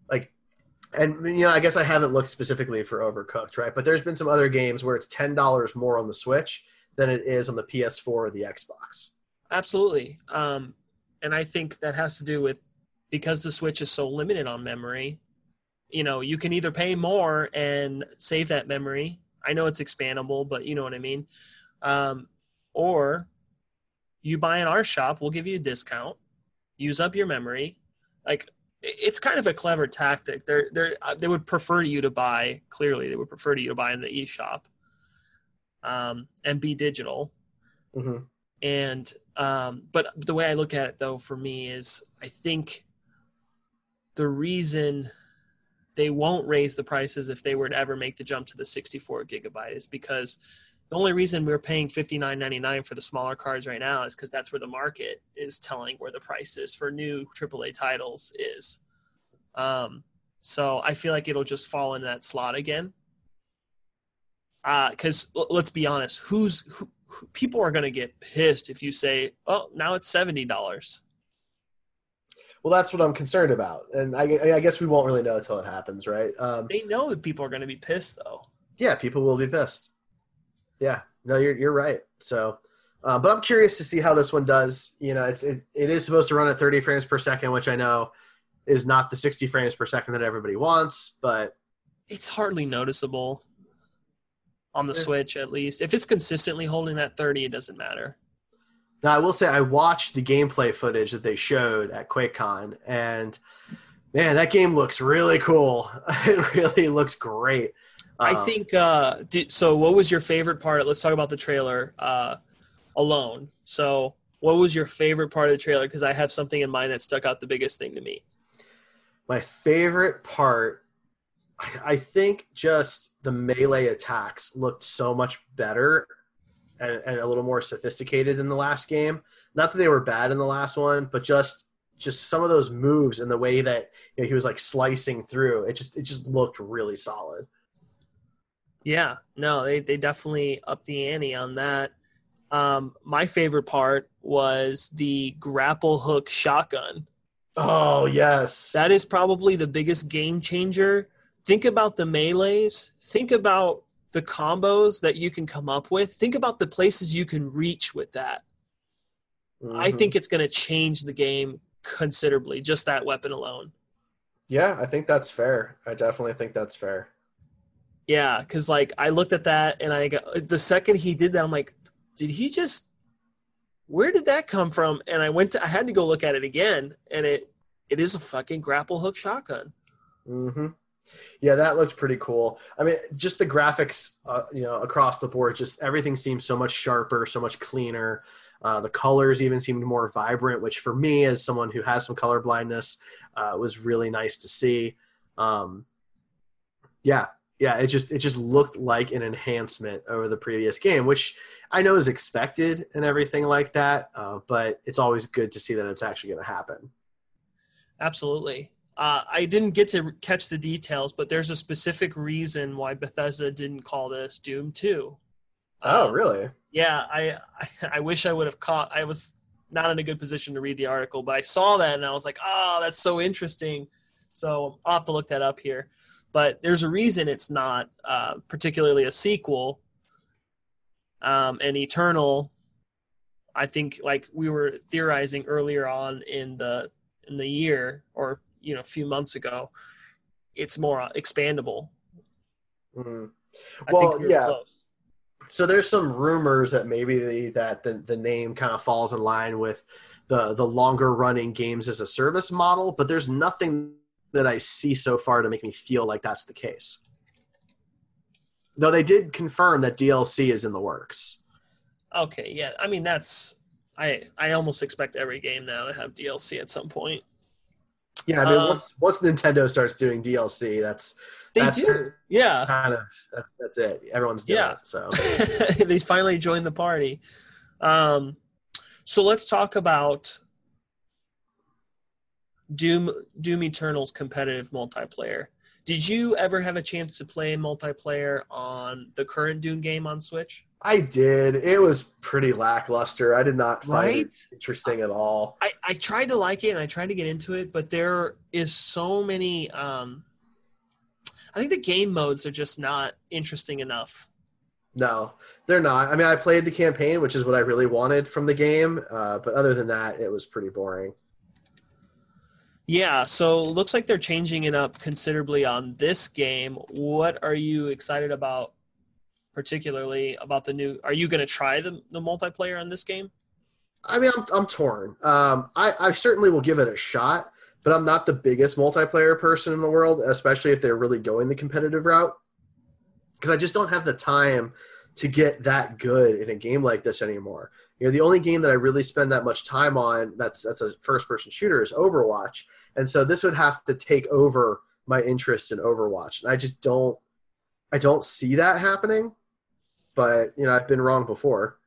S5: I guess I haven't looked specifically for Overcooked, right? But there's been some other games where it's $10 more on the Switch than it is on the PS4 or the Xbox.
S6: Absolutely. And I think that has to do with, because the Switch is so limited on memory, you can either pay more and save that memory. I know it's expandable, but you know what I mean? Or you buy in our shop, we'll give you a discount, use up your memory. Like, it's kind of a clever tactic. They would prefer you to buy, clearly, they would prefer you to buy in the eShop and be digital.
S5: Mm-hmm.
S6: And but the way I look at it, though, for me is, I think the reason they won't raise the prices if they were to ever make the jump to the 64 gigabyte is because the only reason we're paying $59.99 for the smaller cards right now is because that's where the market is telling where the price is for new AAA titles is. So I feel like it'll just fall into that slot again. Because let's be honest, people are going to get pissed if you say, "Oh, now it's $70."
S5: Well, that's what I'm concerned about, and I guess we won't really know until it happens, right?
S6: They know that people are going to be pissed, though.
S5: Yeah, people will be pissed. Yeah, no, you're right. So, but I'm curious to see how this one does. It is supposed to run at 30 frames per second, which I know is not the 60 frames per second that everybody wants, but
S6: it's hardly noticeable on the Switch, at least. If it's consistently holding that 30, it doesn't matter.
S5: Now, I will say I watched the gameplay footage that they showed at QuakeCon, and man, that game looks really cool. It really looks great.
S6: I think so what was your favorite part? Let's talk about the trailer alone. So what was your favorite part of the trailer? Because I have something in mind that stuck out the biggest thing to me.
S5: My favorite part, I think just the melee attacks looked so much better and a little more sophisticated in the last game. Not that they were bad in the last one, but just some of those moves and the way that he was like slicing through, it just looked really solid.
S6: Yeah, no, they definitely upped the ante on that. My favorite part was the grapple hook shotgun.
S5: Oh, yes.
S6: That is probably the biggest game changer. Think about the melees. Think about the combos that you can come up with. Think about the places you can reach with that.
S5: Mm-hmm.
S6: I think it's going to change the game considerably, just that weapon alone.
S5: Yeah, I think that's fair. I definitely think that's fair.
S6: Yeah, because like I looked at that and I got the second he did that, I'm like, did he just? Where did that come from? And I had to go look at it again, and it is a fucking grapple hook shotgun.
S5: Mm-hmm. Yeah, that looked pretty cool. I mean, just the graphics, across the board, just everything seems so much sharper, so much cleaner. The colors even seemed more vibrant, which for me, as someone who has some color blindness, was really nice to see. It just looked like an enhancement over the previous game, which I know is expected and everything like that. But it's always good to see that it's actually going to happen.
S6: Absolutely. I didn't get to catch the details, but there's a specific reason why Bethesda didn't call this Doom 2.
S5: Oh, really?
S6: Yeah, I wish I would have caught. I was not in a good position to read the article, but I saw that and I was like, oh, that's so interesting. So I'll have to look that up here. But there's a reason it's not particularly a sequel. And Eternal, I think, like we were theorizing earlier on in the year, or a few months ago, it's more expandable.
S5: Mm-hmm.
S6: I think we were close.
S5: So there's some rumors that maybe the name kind of falls in line with the longer running games as a service model, but there's nothing that I see so far to make me feel like that's the case. Though they did confirm that DLC is in the works.
S6: Okay, yeah. I mean, I almost expect every game now to have DLC at some point.
S5: Yeah, I mean, once Nintendo starts doing DLC, that's
S6: yeah.
S5: Kind of that's it. Everyone's doing it. So
S6: they finally joined the party. So let's talk about Doom Eternal's competitive multiplayer. Did you ever have a chance to play multiplayer on the current Doom game on Switch?
S5: I did. It was pretty lackluster. I did not find it interesting at all.
S6: I tried to like it and I tried to get into it, but there is so many I think the game modes are just not interesting enough.
S5: No, they're not. I mean, I played the campaign, which is what I really wanted from the game. But other than that, it was pretty boring.
S6: Yeah, so it looks like they're changing it up considerably on this game. What are you excited about, particularly about the new? Are you going to try the multiplayer on this game?
S5: I mean, I'm torn. I certainly will give it a shot, but I'm not the biggest multiplayer person in the world, especially if they're really going the competitive route, because I just don't have the time to get that good in a game like this anymore. The only game that I really spend that much time on that's a first-person shooter is Overwatch, and so this would have to take over my interest in Overwatch. And I just don't see that happening, but I've been wrong before.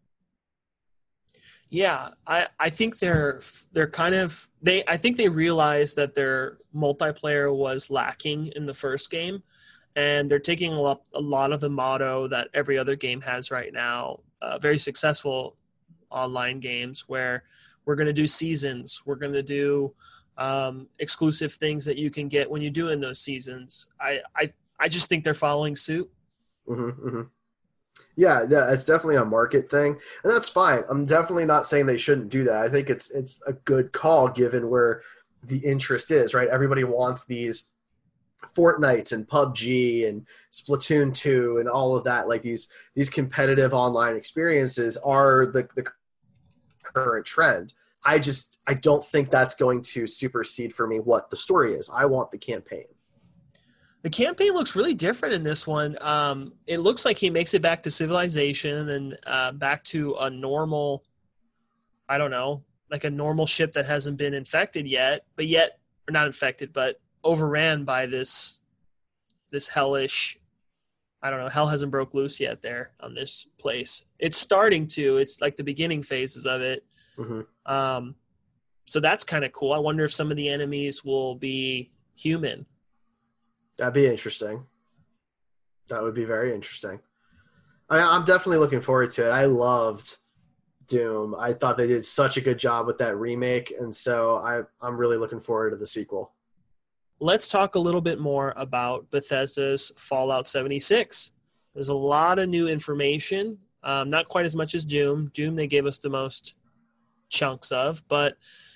S6: Yeah, I think they're kind of I think they realized that their multiplayer was lacking in the first game, and they're taking a lot of the motto that every other game has right now, very successful online games, where we're going to do seasons, we're going to do exclusive things that you can get when you do in those seasons. I just think they're following suit.
S5: Mm-hmm, mm-hmm. Yeah, it's definitely a market thing, and that's fine. I'm definitely not saying they shouldn't do that. I think it's a good call given where the interest is, right? Everybody wants these Fortnite and PUBG and Splatoon 2 and all of that. Like these competitive online experiences are the current trend. I don't think that's going to supersede for me what the story is. I want the campaign.
S6: The campaign looks really different in this one. It looks like he makes it back to civilization and then back to a normal, I don't know, like a normal ship that hasn't been infected yet, or not infected, but overran by this hellish, I don't know, hell hasn't broke loose yet there on this place. It's starting to. It's like the beginning phases of it. Mm-hmm. So that's kind of cool. I wonder if some of the enemies will be human. That'd
S5: be interesting. That would be very interesting. I'm definitely looking forward to it. I loved Doom. I thought they did such a good job with that remake, and so I'm really looking forward to the sequel.
S6: Let's talk a little bit more about Bethesda's Fallout 76. There's a lot of new information, not quite as much as Doom. Doom they gave us the most chunks of, but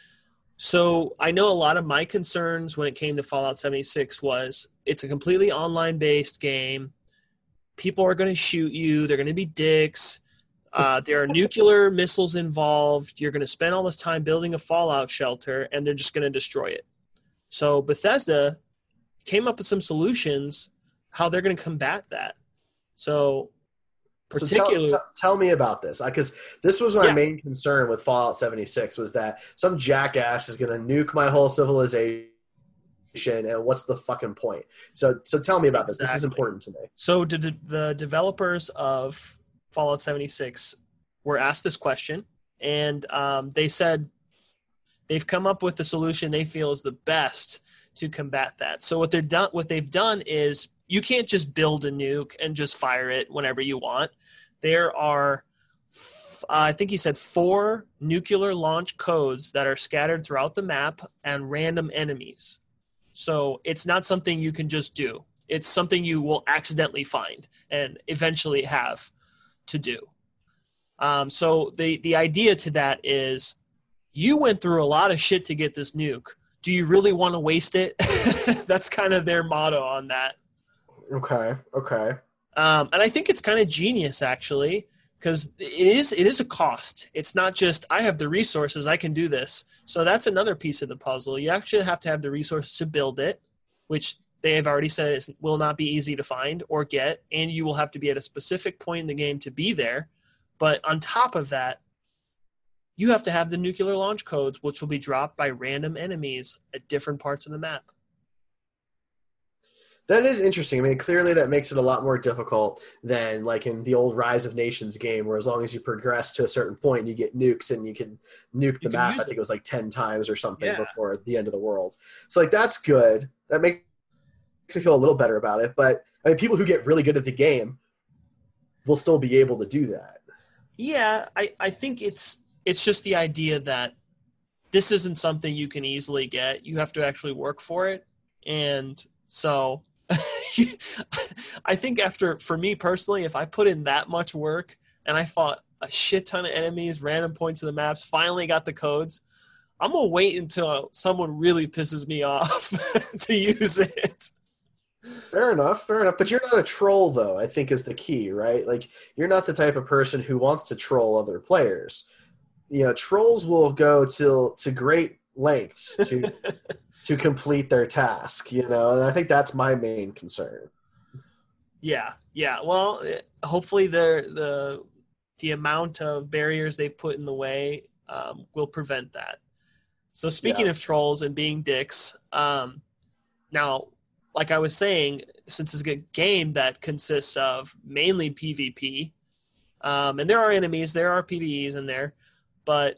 S6: so I know a lot of my concerns when it came to Fallout 76 was it's a completely online-based game. People are going to shoot you. They're going to be dicks. There are nuclear missiles involved. You're going to spend all this time building a fallout shelter, and they're just going to destroy it. So Bethesda came up with some solutions how they're going to combat that. So
S5: tell me about this, because this was my main concern with Fallout 76 was that some jackass is going to nuke my whole civilization, and what's the fucking point? So tell me about this. This is important to me.
S6: So the developers of Fallout 76 were asked this question, and they said they've come up with the solution they feel is the best to combat that. So what they've done is you can't just build a nuke and just fire it whenever you want. There are, I think he said 4 nuclear launch codes that are scattered throughout the map and random enemies. So it's not something you can just do. It's something you will accidentally find and eventually have to do. So the idea to that is you went through a lot of shit to get this nuke. Do you really want to waste it? That's kind of their motto on that.
S5: Okay.
S6: And I think it's kind of genius, actually, because it is a cost. It's not just, I have the resources, I can do this. So that's another piece of the puzzle. You actually have to have the resources to build it, which they have already said will not be easy to find or get, and you will have to be at a specific point in the game to be there. But on top of that, you have to have the nuclear launch codes, which will be dropped by random enemies at different parts of the map.
S5: That is interesting. I mean, clearly that makes it a lot more difficult than like in the old Rise of Nations game, where as long as you progress to a certain point, you get nukes and you can nuke the map. I think it was like 10 times or something before the end of the world. So like that's good. That makes me feel a little better about it. But I mean, people who get really good at the game will still be able to do that.
S6: Yeah, I think it's just the idea that this isn't something you can easily get. You have to actually work for it. And so I think for me personally, if I put in that much work and I fought a shit ton of enemies, random points of the maps, finally got the codes, I'm going to wait until someone really pisses me off to use it.
S5: Fair enough. But you're not a troll, though, I think is the key, right? Like, you're not the type of person who wants to troll other players. You know, trolls will go to great lengths to complete their task, you know, and I think that's my main concern. Yeah.
S6: Well, hopefully the amount of barriers they've put in the way will prevent that. So speaking of trolls and being dicks, now, like I was saying, since it's a game that consists of mainly PvP, and there are enemies, there are PvEs in there, but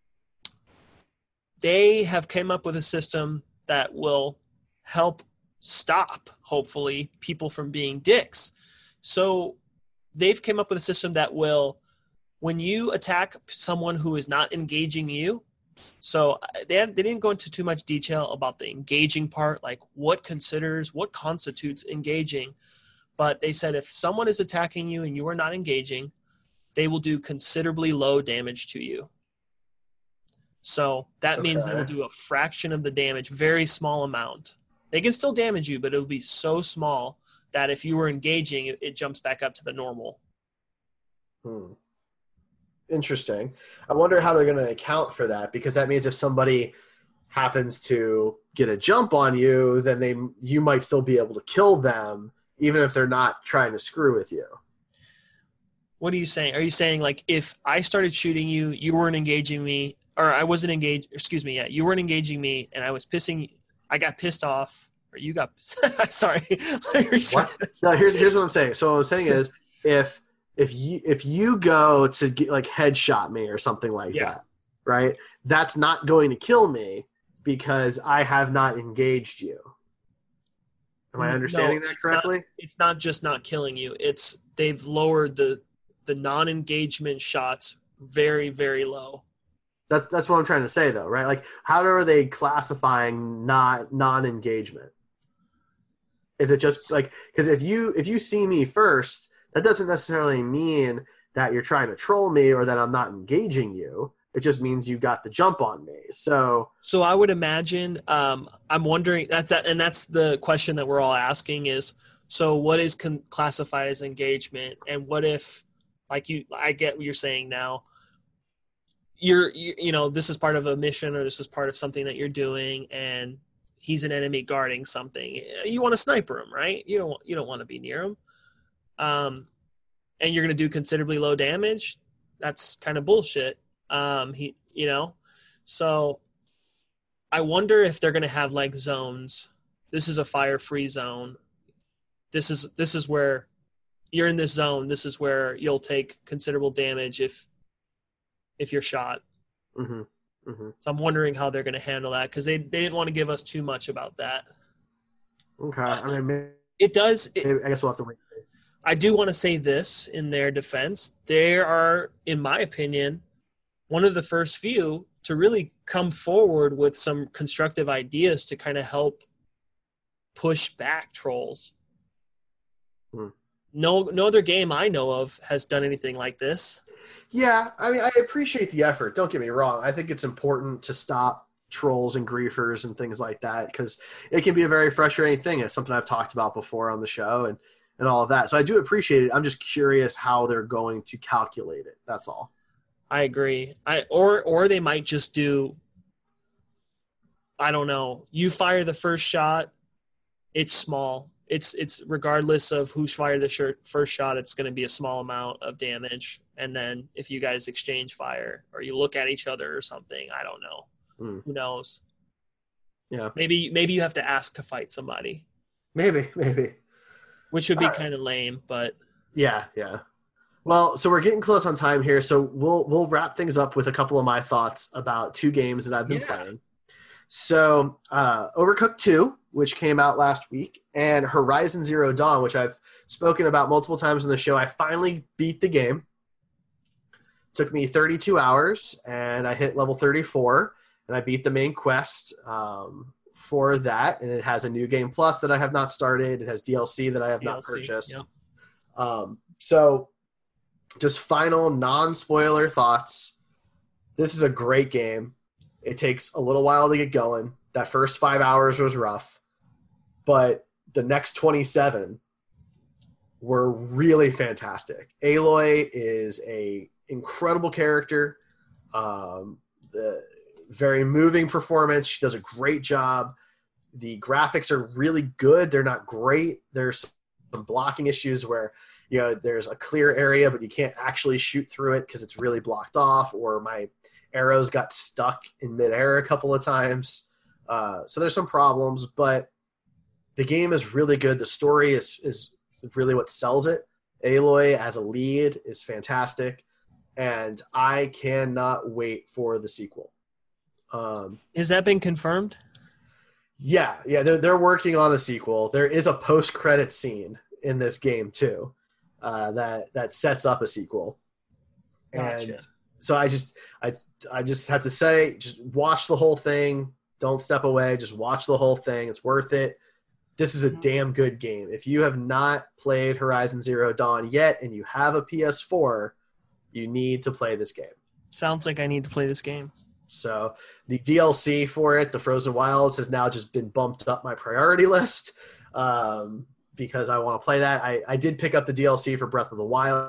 S6: they have come up with a system that will help stop, hopefully, people from being dicks. So they've come up with a system that will, when you attack someone who is not engaging you, so they didn't go into too much detail about the engaging part, like what constitutes engaging. But they said if someone is attacking you and you are not engaging, they will do considerably low damage to you. So that means they will do a fraction of the damage, very small amount. They can still damage you, but it will be so small that if you were engaging, it jumps back up to the normal.
S5: Interesting. I wonder how they're going to account for that, because that means if somebody happens to get a jump on you, then you might still be able to kill them, even if they're not trying to screw with you.
S6: What are you saying? Are you saying like if I started shooting you, you weren't engaging me, or I wasn't engaged, you weren't engaging me and I got pissed off, or you got, sorry.
S5: What? No, here's what I'm saying. So what I'm saying is if you go to get, like, headshot me or something like that, right? That's not going to kill me because I have not engaged you. Am I understanding that correctly?
S6: It's not just not killing you. It's they've lowered the non-engagement shots very, very low.
S5: That's what I'm trying to say, though, right? Like, how are they classifying non-engagement? Is it just like, because if you see me first, that doesn't necessarily mean that you're trying to troll me or that I'm not engaging you. It just means you got the jump on me. So
S6: I would imagine, I'm wondering that's the question that we're all asking is, so what is classified as engagement, and what if, like I get what you're saying now. You know, this is part of a mission, or this is part of something that you're doing, and he's an enemy guarding something. You want to sniper him, right? You don't want to be near him. And you're going to do considerably low damage. That's kind of bullshit. So I wonder if they're going to have like zones. This is a fire-free zone. This is where you're in this zone. This is where you'll take considerable damage if you're shot.
S5: Mm-hmm. Mm-hmm.
S6: So I'm wondering how they're going to handle that, because they didn't want to give us too much about that.
S5: Okay. I mean,
S6: I guess
S5: we'll have to wait.
S6: I do want to say this in their defense. They are, in my opinion, one of the first few to really come forward with some constructive ideas to kind of help push back trolls. No other game I know of has done anything like this.
S5: Yeah, I mean, I appreciate the effort. Don't get me wrong. I think it's important to stop trolls and griefers and things like that, because it can be a very frustrating thing. It's something I've talked about before on the show and all of that. So I do appreciate it. I'm just curious how they're going to calculate it. That's all.
S6: I agree. Or they might just do, I don't know. You fire the first shot, it's small. It's regardless of who's fired the first shot, it's going to be a small amount of damage. And then if you guys exchange fire or you look at each other or something, I don't know. Who knows?
S5: Yeah.
S6: Maybe you have to ask to fight somebody.
S5: Maybe.
S6: Which would be kind of lame, but
S5: yeah. Well, so we're getting close on time here, so we'll wrap things up with a couple of my thoughts about two games that I've been playing. So, Overcooked 2, which came out last week, and Horizon Zero Dawn, which I've spoken about multiple times on the show. I finally beat the game. It took me 32 hours, and I hit level 34, and I beat the main quest for that, and it has a new game plus that I have not started. It has DLC that I have not purchased.
S6: Yep.
S5: So just final non-spoiler thoughts. This is a great game. It takes a little while to get going. That first 5 hours was rough, but the next 27 were really fantastic. Aloy is a incredible character. The very moving performance. She does a great job. The graphics are really good. They're not great. There's some blocking issues where, you know, there's a clear area, but you can't actually shoot through it because it's really blocked off, or my arrows got stuck in midair a couple of times. So there's some problems, but the game is really good. The story is really what sells it. Aloy as a lead is fantastic, and I cannot wait for the sequel.
S6: Has that been confirmed?
S5: Yeah, they're working on a sequel. There is a post-credit scene in this game too, that sets up a sequel.
S6: Gotcha.
S5: And so I just have to say, just watch the whole thing. Don't step away. Just watch the whole thing. It's worth it. This is a damn good game. If you have not played Horizon Zero Dawn yet and you have a PS4, you need to play this game.
S6: Sounds like I need to play this game.
S5: So the DLC for it, the Frozen Wilds, has now just been bumped up my priority list because I want to play that. I did pick up the DLC for Breath of the Wild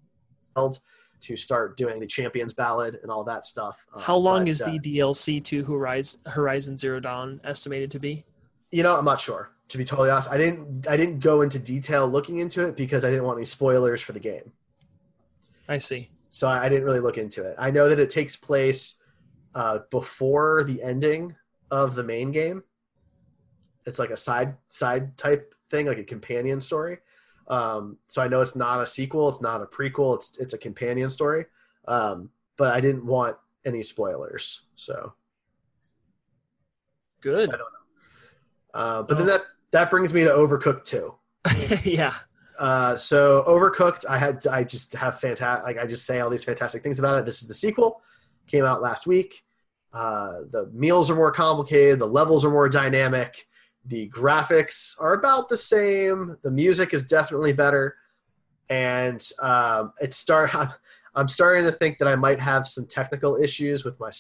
S5: to start doing the Champions Ballad and all that stuff.
S6: How long is the DLC to Horizon Zero Dawn estimated to be?
S5: You know, I'm not sure. To be totally honest, I didn't go into detail looking into it because I didn't want any spoilers for the game.
S6: I see.
S5: So I didn't really look into it. I know that it takes place before the ending of the main game. It's like a side type thing, like a companion story. So I know it's not a sequel, it's not a prequel, it's a companion story. But I didn't want any spoilers, so
S6: good.
S5: So I don't know. But then that brings me to Overcooked 2.
S6: Yeah.
S5: So Overcooked, I just have fantastic. Like I just say all these fantastic things about it. This is the sequel. Came out last week. The meals are more complicated. The levels are more dynamic. The graphics are about the same. The music is definitely better. And I'm starting to think that I might have some technical issues with my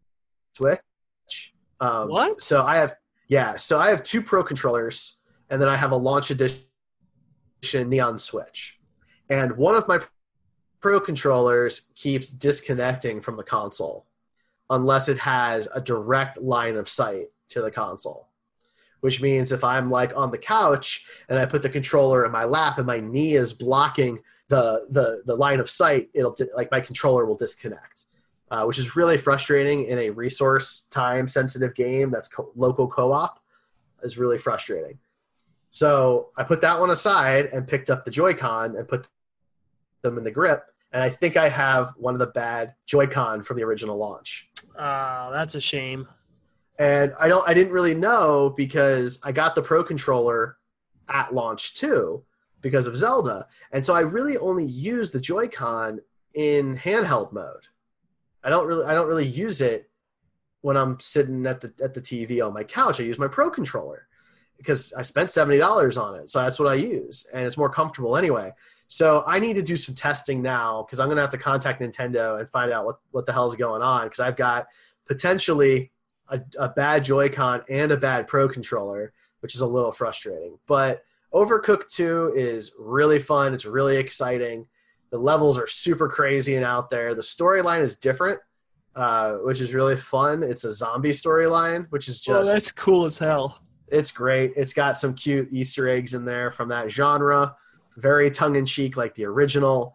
S5: Switch.
S6: What?
S5: So I have 2 Pro controllers, and then I have a launch edition Neon Switch. And one of my Pro controllers keeps disconnecting from the console unless it has a direct line of sight to the console. Which means if I'm like on the couch and I put the controller in my lap and my knee is blocking the line of sight, my controller will disconnect, which is really frustrating in a resource time sensitive game that's local co-op. Is really frustrating. So I put that one aside and picked up the Joy-Con and put them in the grip. And I think I have one of the bad Joy-Con from the original launch.
S6: That's a shame.
S5: And I didn't really know because I got the Pro controller at launch too because of Zelda. And so I really only use the Joy-Con in handheld mode. I don't really use it when I'm sitting at the TV on my couch. I use my Pro controller because I spent $70 on it. So that's what I use. And it's more comfortable anyway. So I need to do some testing now because I'm going to have to contact Nintendo and find out what the hell is going on, because I've got potentially a bad Joy-Con and a bad Pro controller, which is a little frustrating. But Overcooked 2 is really fun. It's really exciting. The levels are super crazy and out there. The storyline is different, which is really fun. It's a zombie storyline, which is just...
S6: Oh, that's cool as hell.
S5: It's great. It's got some cute Easter eggs in there from that genre. Very tongue-in-cheek like the original.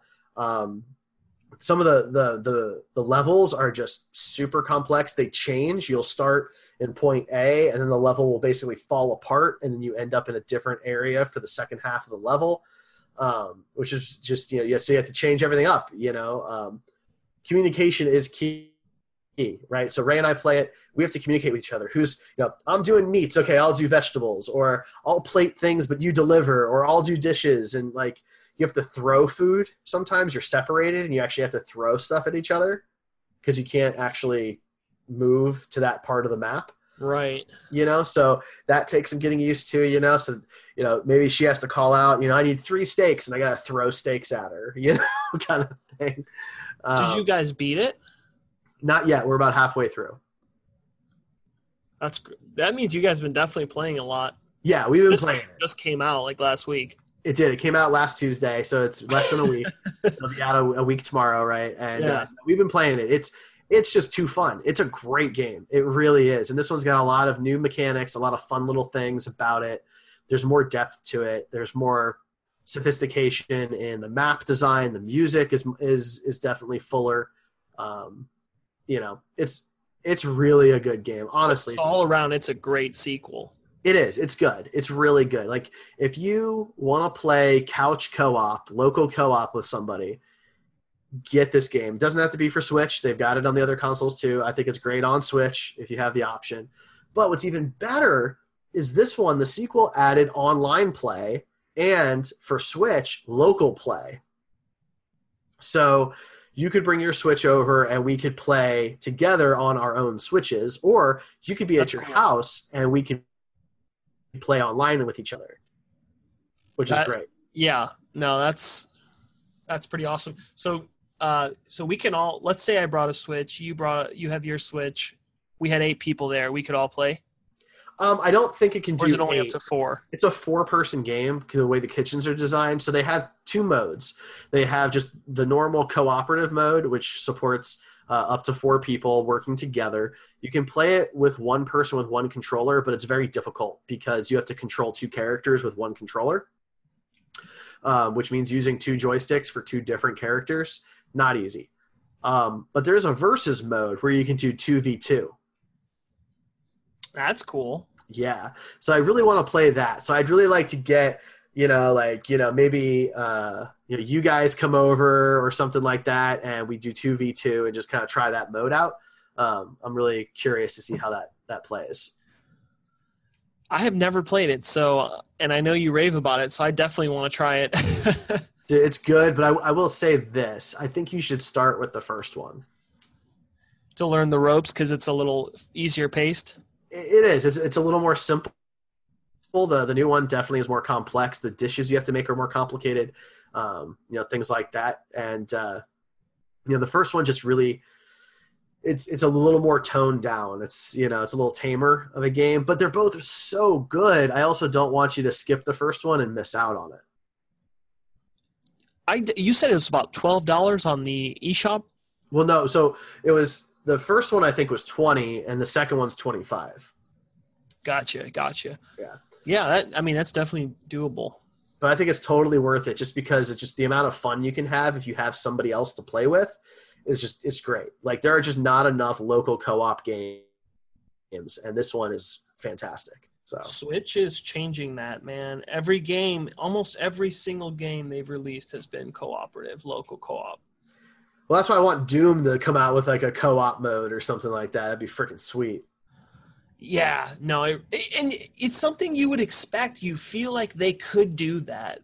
S5: Some of the levels are just super complex. They change. You'll start in point A, and then the level will basically fall apart, and then you end up in a different area for the second half of the level, which is just, so you have to change everything up. Communication is key, right? So Ray and I play it. We have to communicate with each other. I'm doing meats. Okay, I'll do vegetables, or I'll plate things, but you deliver, or I'll do dishes, and you have to throw food. Sometimes you're separated and you actually have to throw stuff at each other because you can't actually move to that part of the map.
S6: Right.
S5: So that takes some getting used to, so, maybe she has to call out, I need 3 steaks and I got to throw steaks at her, kind of thing.
S6: Did you guys beat it?
S5: Not yet. We're about halfway through.
S6: That means you guys have been definitely playing a lot.
S5: Yeah, we've been playing.
S6: It just came out like last week.
S5: It did. It came out last Tuesday, so it's less than a week. It'll be out a week tomorrow, right? And we've been playing it. It's just too fun. It's a great game. It really is. And this one's got a lot of new mechanics, a lot of fun little things about it. There's more depth to it. There's more sophistication in the map design. The music is definitely fuller. It's really a good game, honestly.
S6: So all around, it's a great sequel.
S5: It is. It's good. It's really good. Like, if you want to play couch co-op, local co-op with somebody, get this game. It doesn't have to be for Switch. They've got it on the other consoles too. I think it's great on Switch if you have the option. But what's even better is this one, the sequel, added online play and, for Switch, local play. So you could bring your Switch over and we could play together on our own Switches, or you could be at your house and we could play online with each other, which is great.
S6: Yeah, no, that's pretty awesome. So we can all, let's say I brought a Switch, you have your Switch, we had 8 people there, we could all play.
S5: I don't think it can do.
S6: Or is it only up to 4?
S5: It's a 4-person game because the way the kitchens are designed. So they have 2 modes. They have just the normal cooperative mode, which supports up to 4 people working together. You can play it with one person with one controller, but it's very difficult because you have to control 2 characters with one controller, which means using 2 joysticks for 2 different characters. Not easy. But there's a versus mode where you can do 2v2.
S6: That's cool.
S5: Yeah. So I really want to play that. So I'd really like to get, maybe, you guys come over or something like that, and we do 2v2 and just kind of try that mode out. I'm really curious to see how that plays.
S6: I have never played it, and I know you rave about it, so I definitely want to try it.
S5: It's good, but I will say this. I think you should start with the first one.
S6: To learn the ropes, because it's a little easier paced?
S5: It is. It's a little more simple. The new one definitely is more complex. The dishes you have to make are more complicated, things like that. And, the first one just really – it's a little more toned down. It's a little tamer of a game, but they're both so good. I also don't want you to skip the first one and miss out on it.
S6: You said it was about $12 on the eShop?
S5: Well, no. So it was the first one I think was $20 and the second one's $25.
S6: Gotcha.
S5: Yeah.
S6: Yeah, that's definitely doable.
S5: But I think it's totally worth it just because it's just the amount of fun you can have if you have somebody else to play with. It's great. Like there are just not enough local co-op games, and this one is fantastic. So
S6: Switch is changing that, man. Every game, almost every single game they've released has been cooperative, local co-op.
S5: Well, that's why I want Doom to come out with like a co-op mode or something like that. That'd be freaking sweet.
S6: Yeah, no, and it's something you would expect. You feel like they could do that,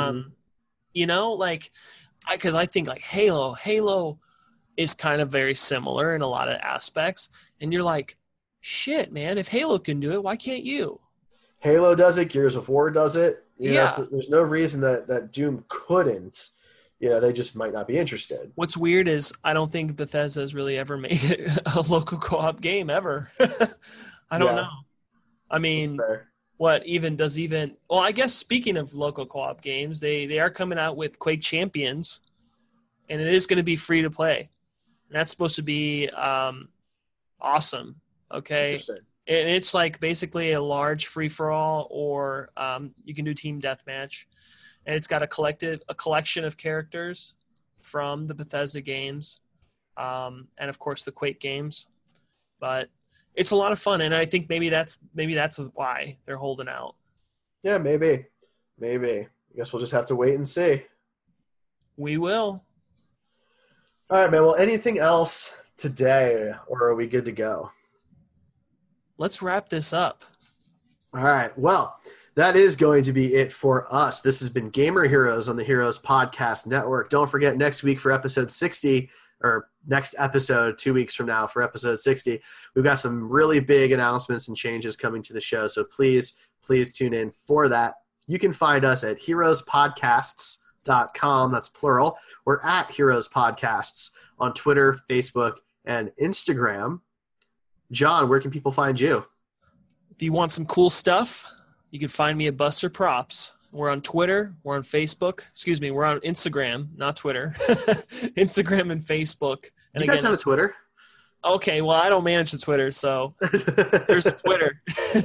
S6: because I think like Halo is kind of very similar in a lot of aspects. And you're like, shit, man, if Halo can do it, why can't you?
S5: Halo does it. Gears of War does it.
S6: So
S5: there's no reason that Doom couldn't. They just might not be interested.
S6: What's weird is I don't think Bethesda's really ever made a local co-op game ever. I don't know. I mean, well, I guess speaking of local co-op games, they are coming out with Quake Champions, and it is going to be free to play. And that's supposed to be awesome. Okay. And it's like basically a large free-for-all, or you can do team deathmatch. And it's got a collection of characters from the Bethesda games, and of course the Quake games. But it's a lot of fun, and I think maybe that's why they're holding out.
S5: Yeah, maybe. I guess we'll just have to wait and see.
S6: We will.
S5: All right, man. Well, anything else today, or are we good to go?
S6: Let's wrap this up.
S5: All right. Well, that is going to be it for us. This has been Gamer Heroes on the Heroes Podcast Network. Don't forget, next week for episode 60, or next episode 2 weeks from now for episode 60, we've got some really big announcements and changes coming to the show. So please tune in for that. You can find us at heroespodcasts.com. That's plural. We're at Heroes Podcasts on Twitter, Facebook, and Instagram. John, where can people find you?
S6: If you want some cool stuff, you can find me at Buster Props. We're on Twitter. We're on Facebook. We're on Instagram, not Twitter. Instagram and Facebook. And
S5: you guys have a Twitter?
S6: Okay, well, I don't manage the Twitter, so there's Twitter.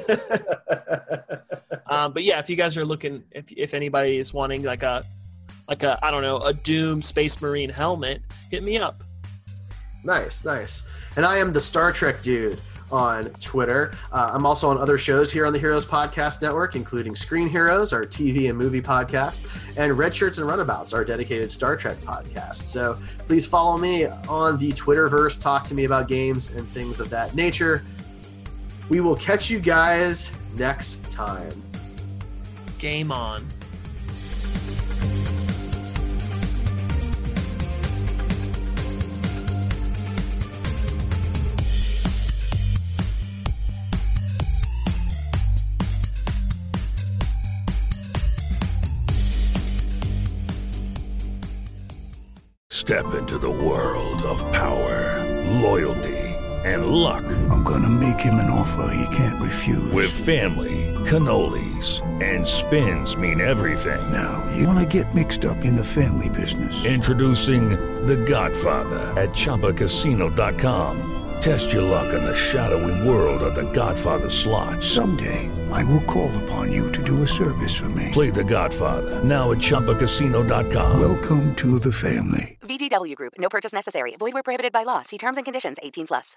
S6: But yeah, if you guys are looking, if anybody is wanting like a I don't know, a Doom Space Marine helmet, hit me up. Nice. And I am the Star Trek Dude on Twitter. I'm also on other shows here on the Heroes Podcast Network, including Screen Heroes, our TV and movie podcast, and Red Shirts and Runabouts, our dedicated Star Trek podcast. So please follow me on the Twitterverse, talk to me about games and things of that nature. We will catch you guys next time. Game on.
S8: Step into the world of power, loyalty, and luck.
S9: I'm gonna make him an offer he can't refuse.
S8: With family, cannolis, and spins mean everything.
S9: Now, you wanna get mixed up in the family business.
S8: Introducing The Godfather at ChumbaCasino.com. Test your luck in the shadowy world of The Godfather slot.
S9: Someday, I will call upon you to do a service for me.
S8: Play The Godfather, now at ChumbaCasino.com.
S9: Welcome to the family.
S10: VGW Group. No purchase necessary. Void where prohibited by law. See terms and conditions. 18+.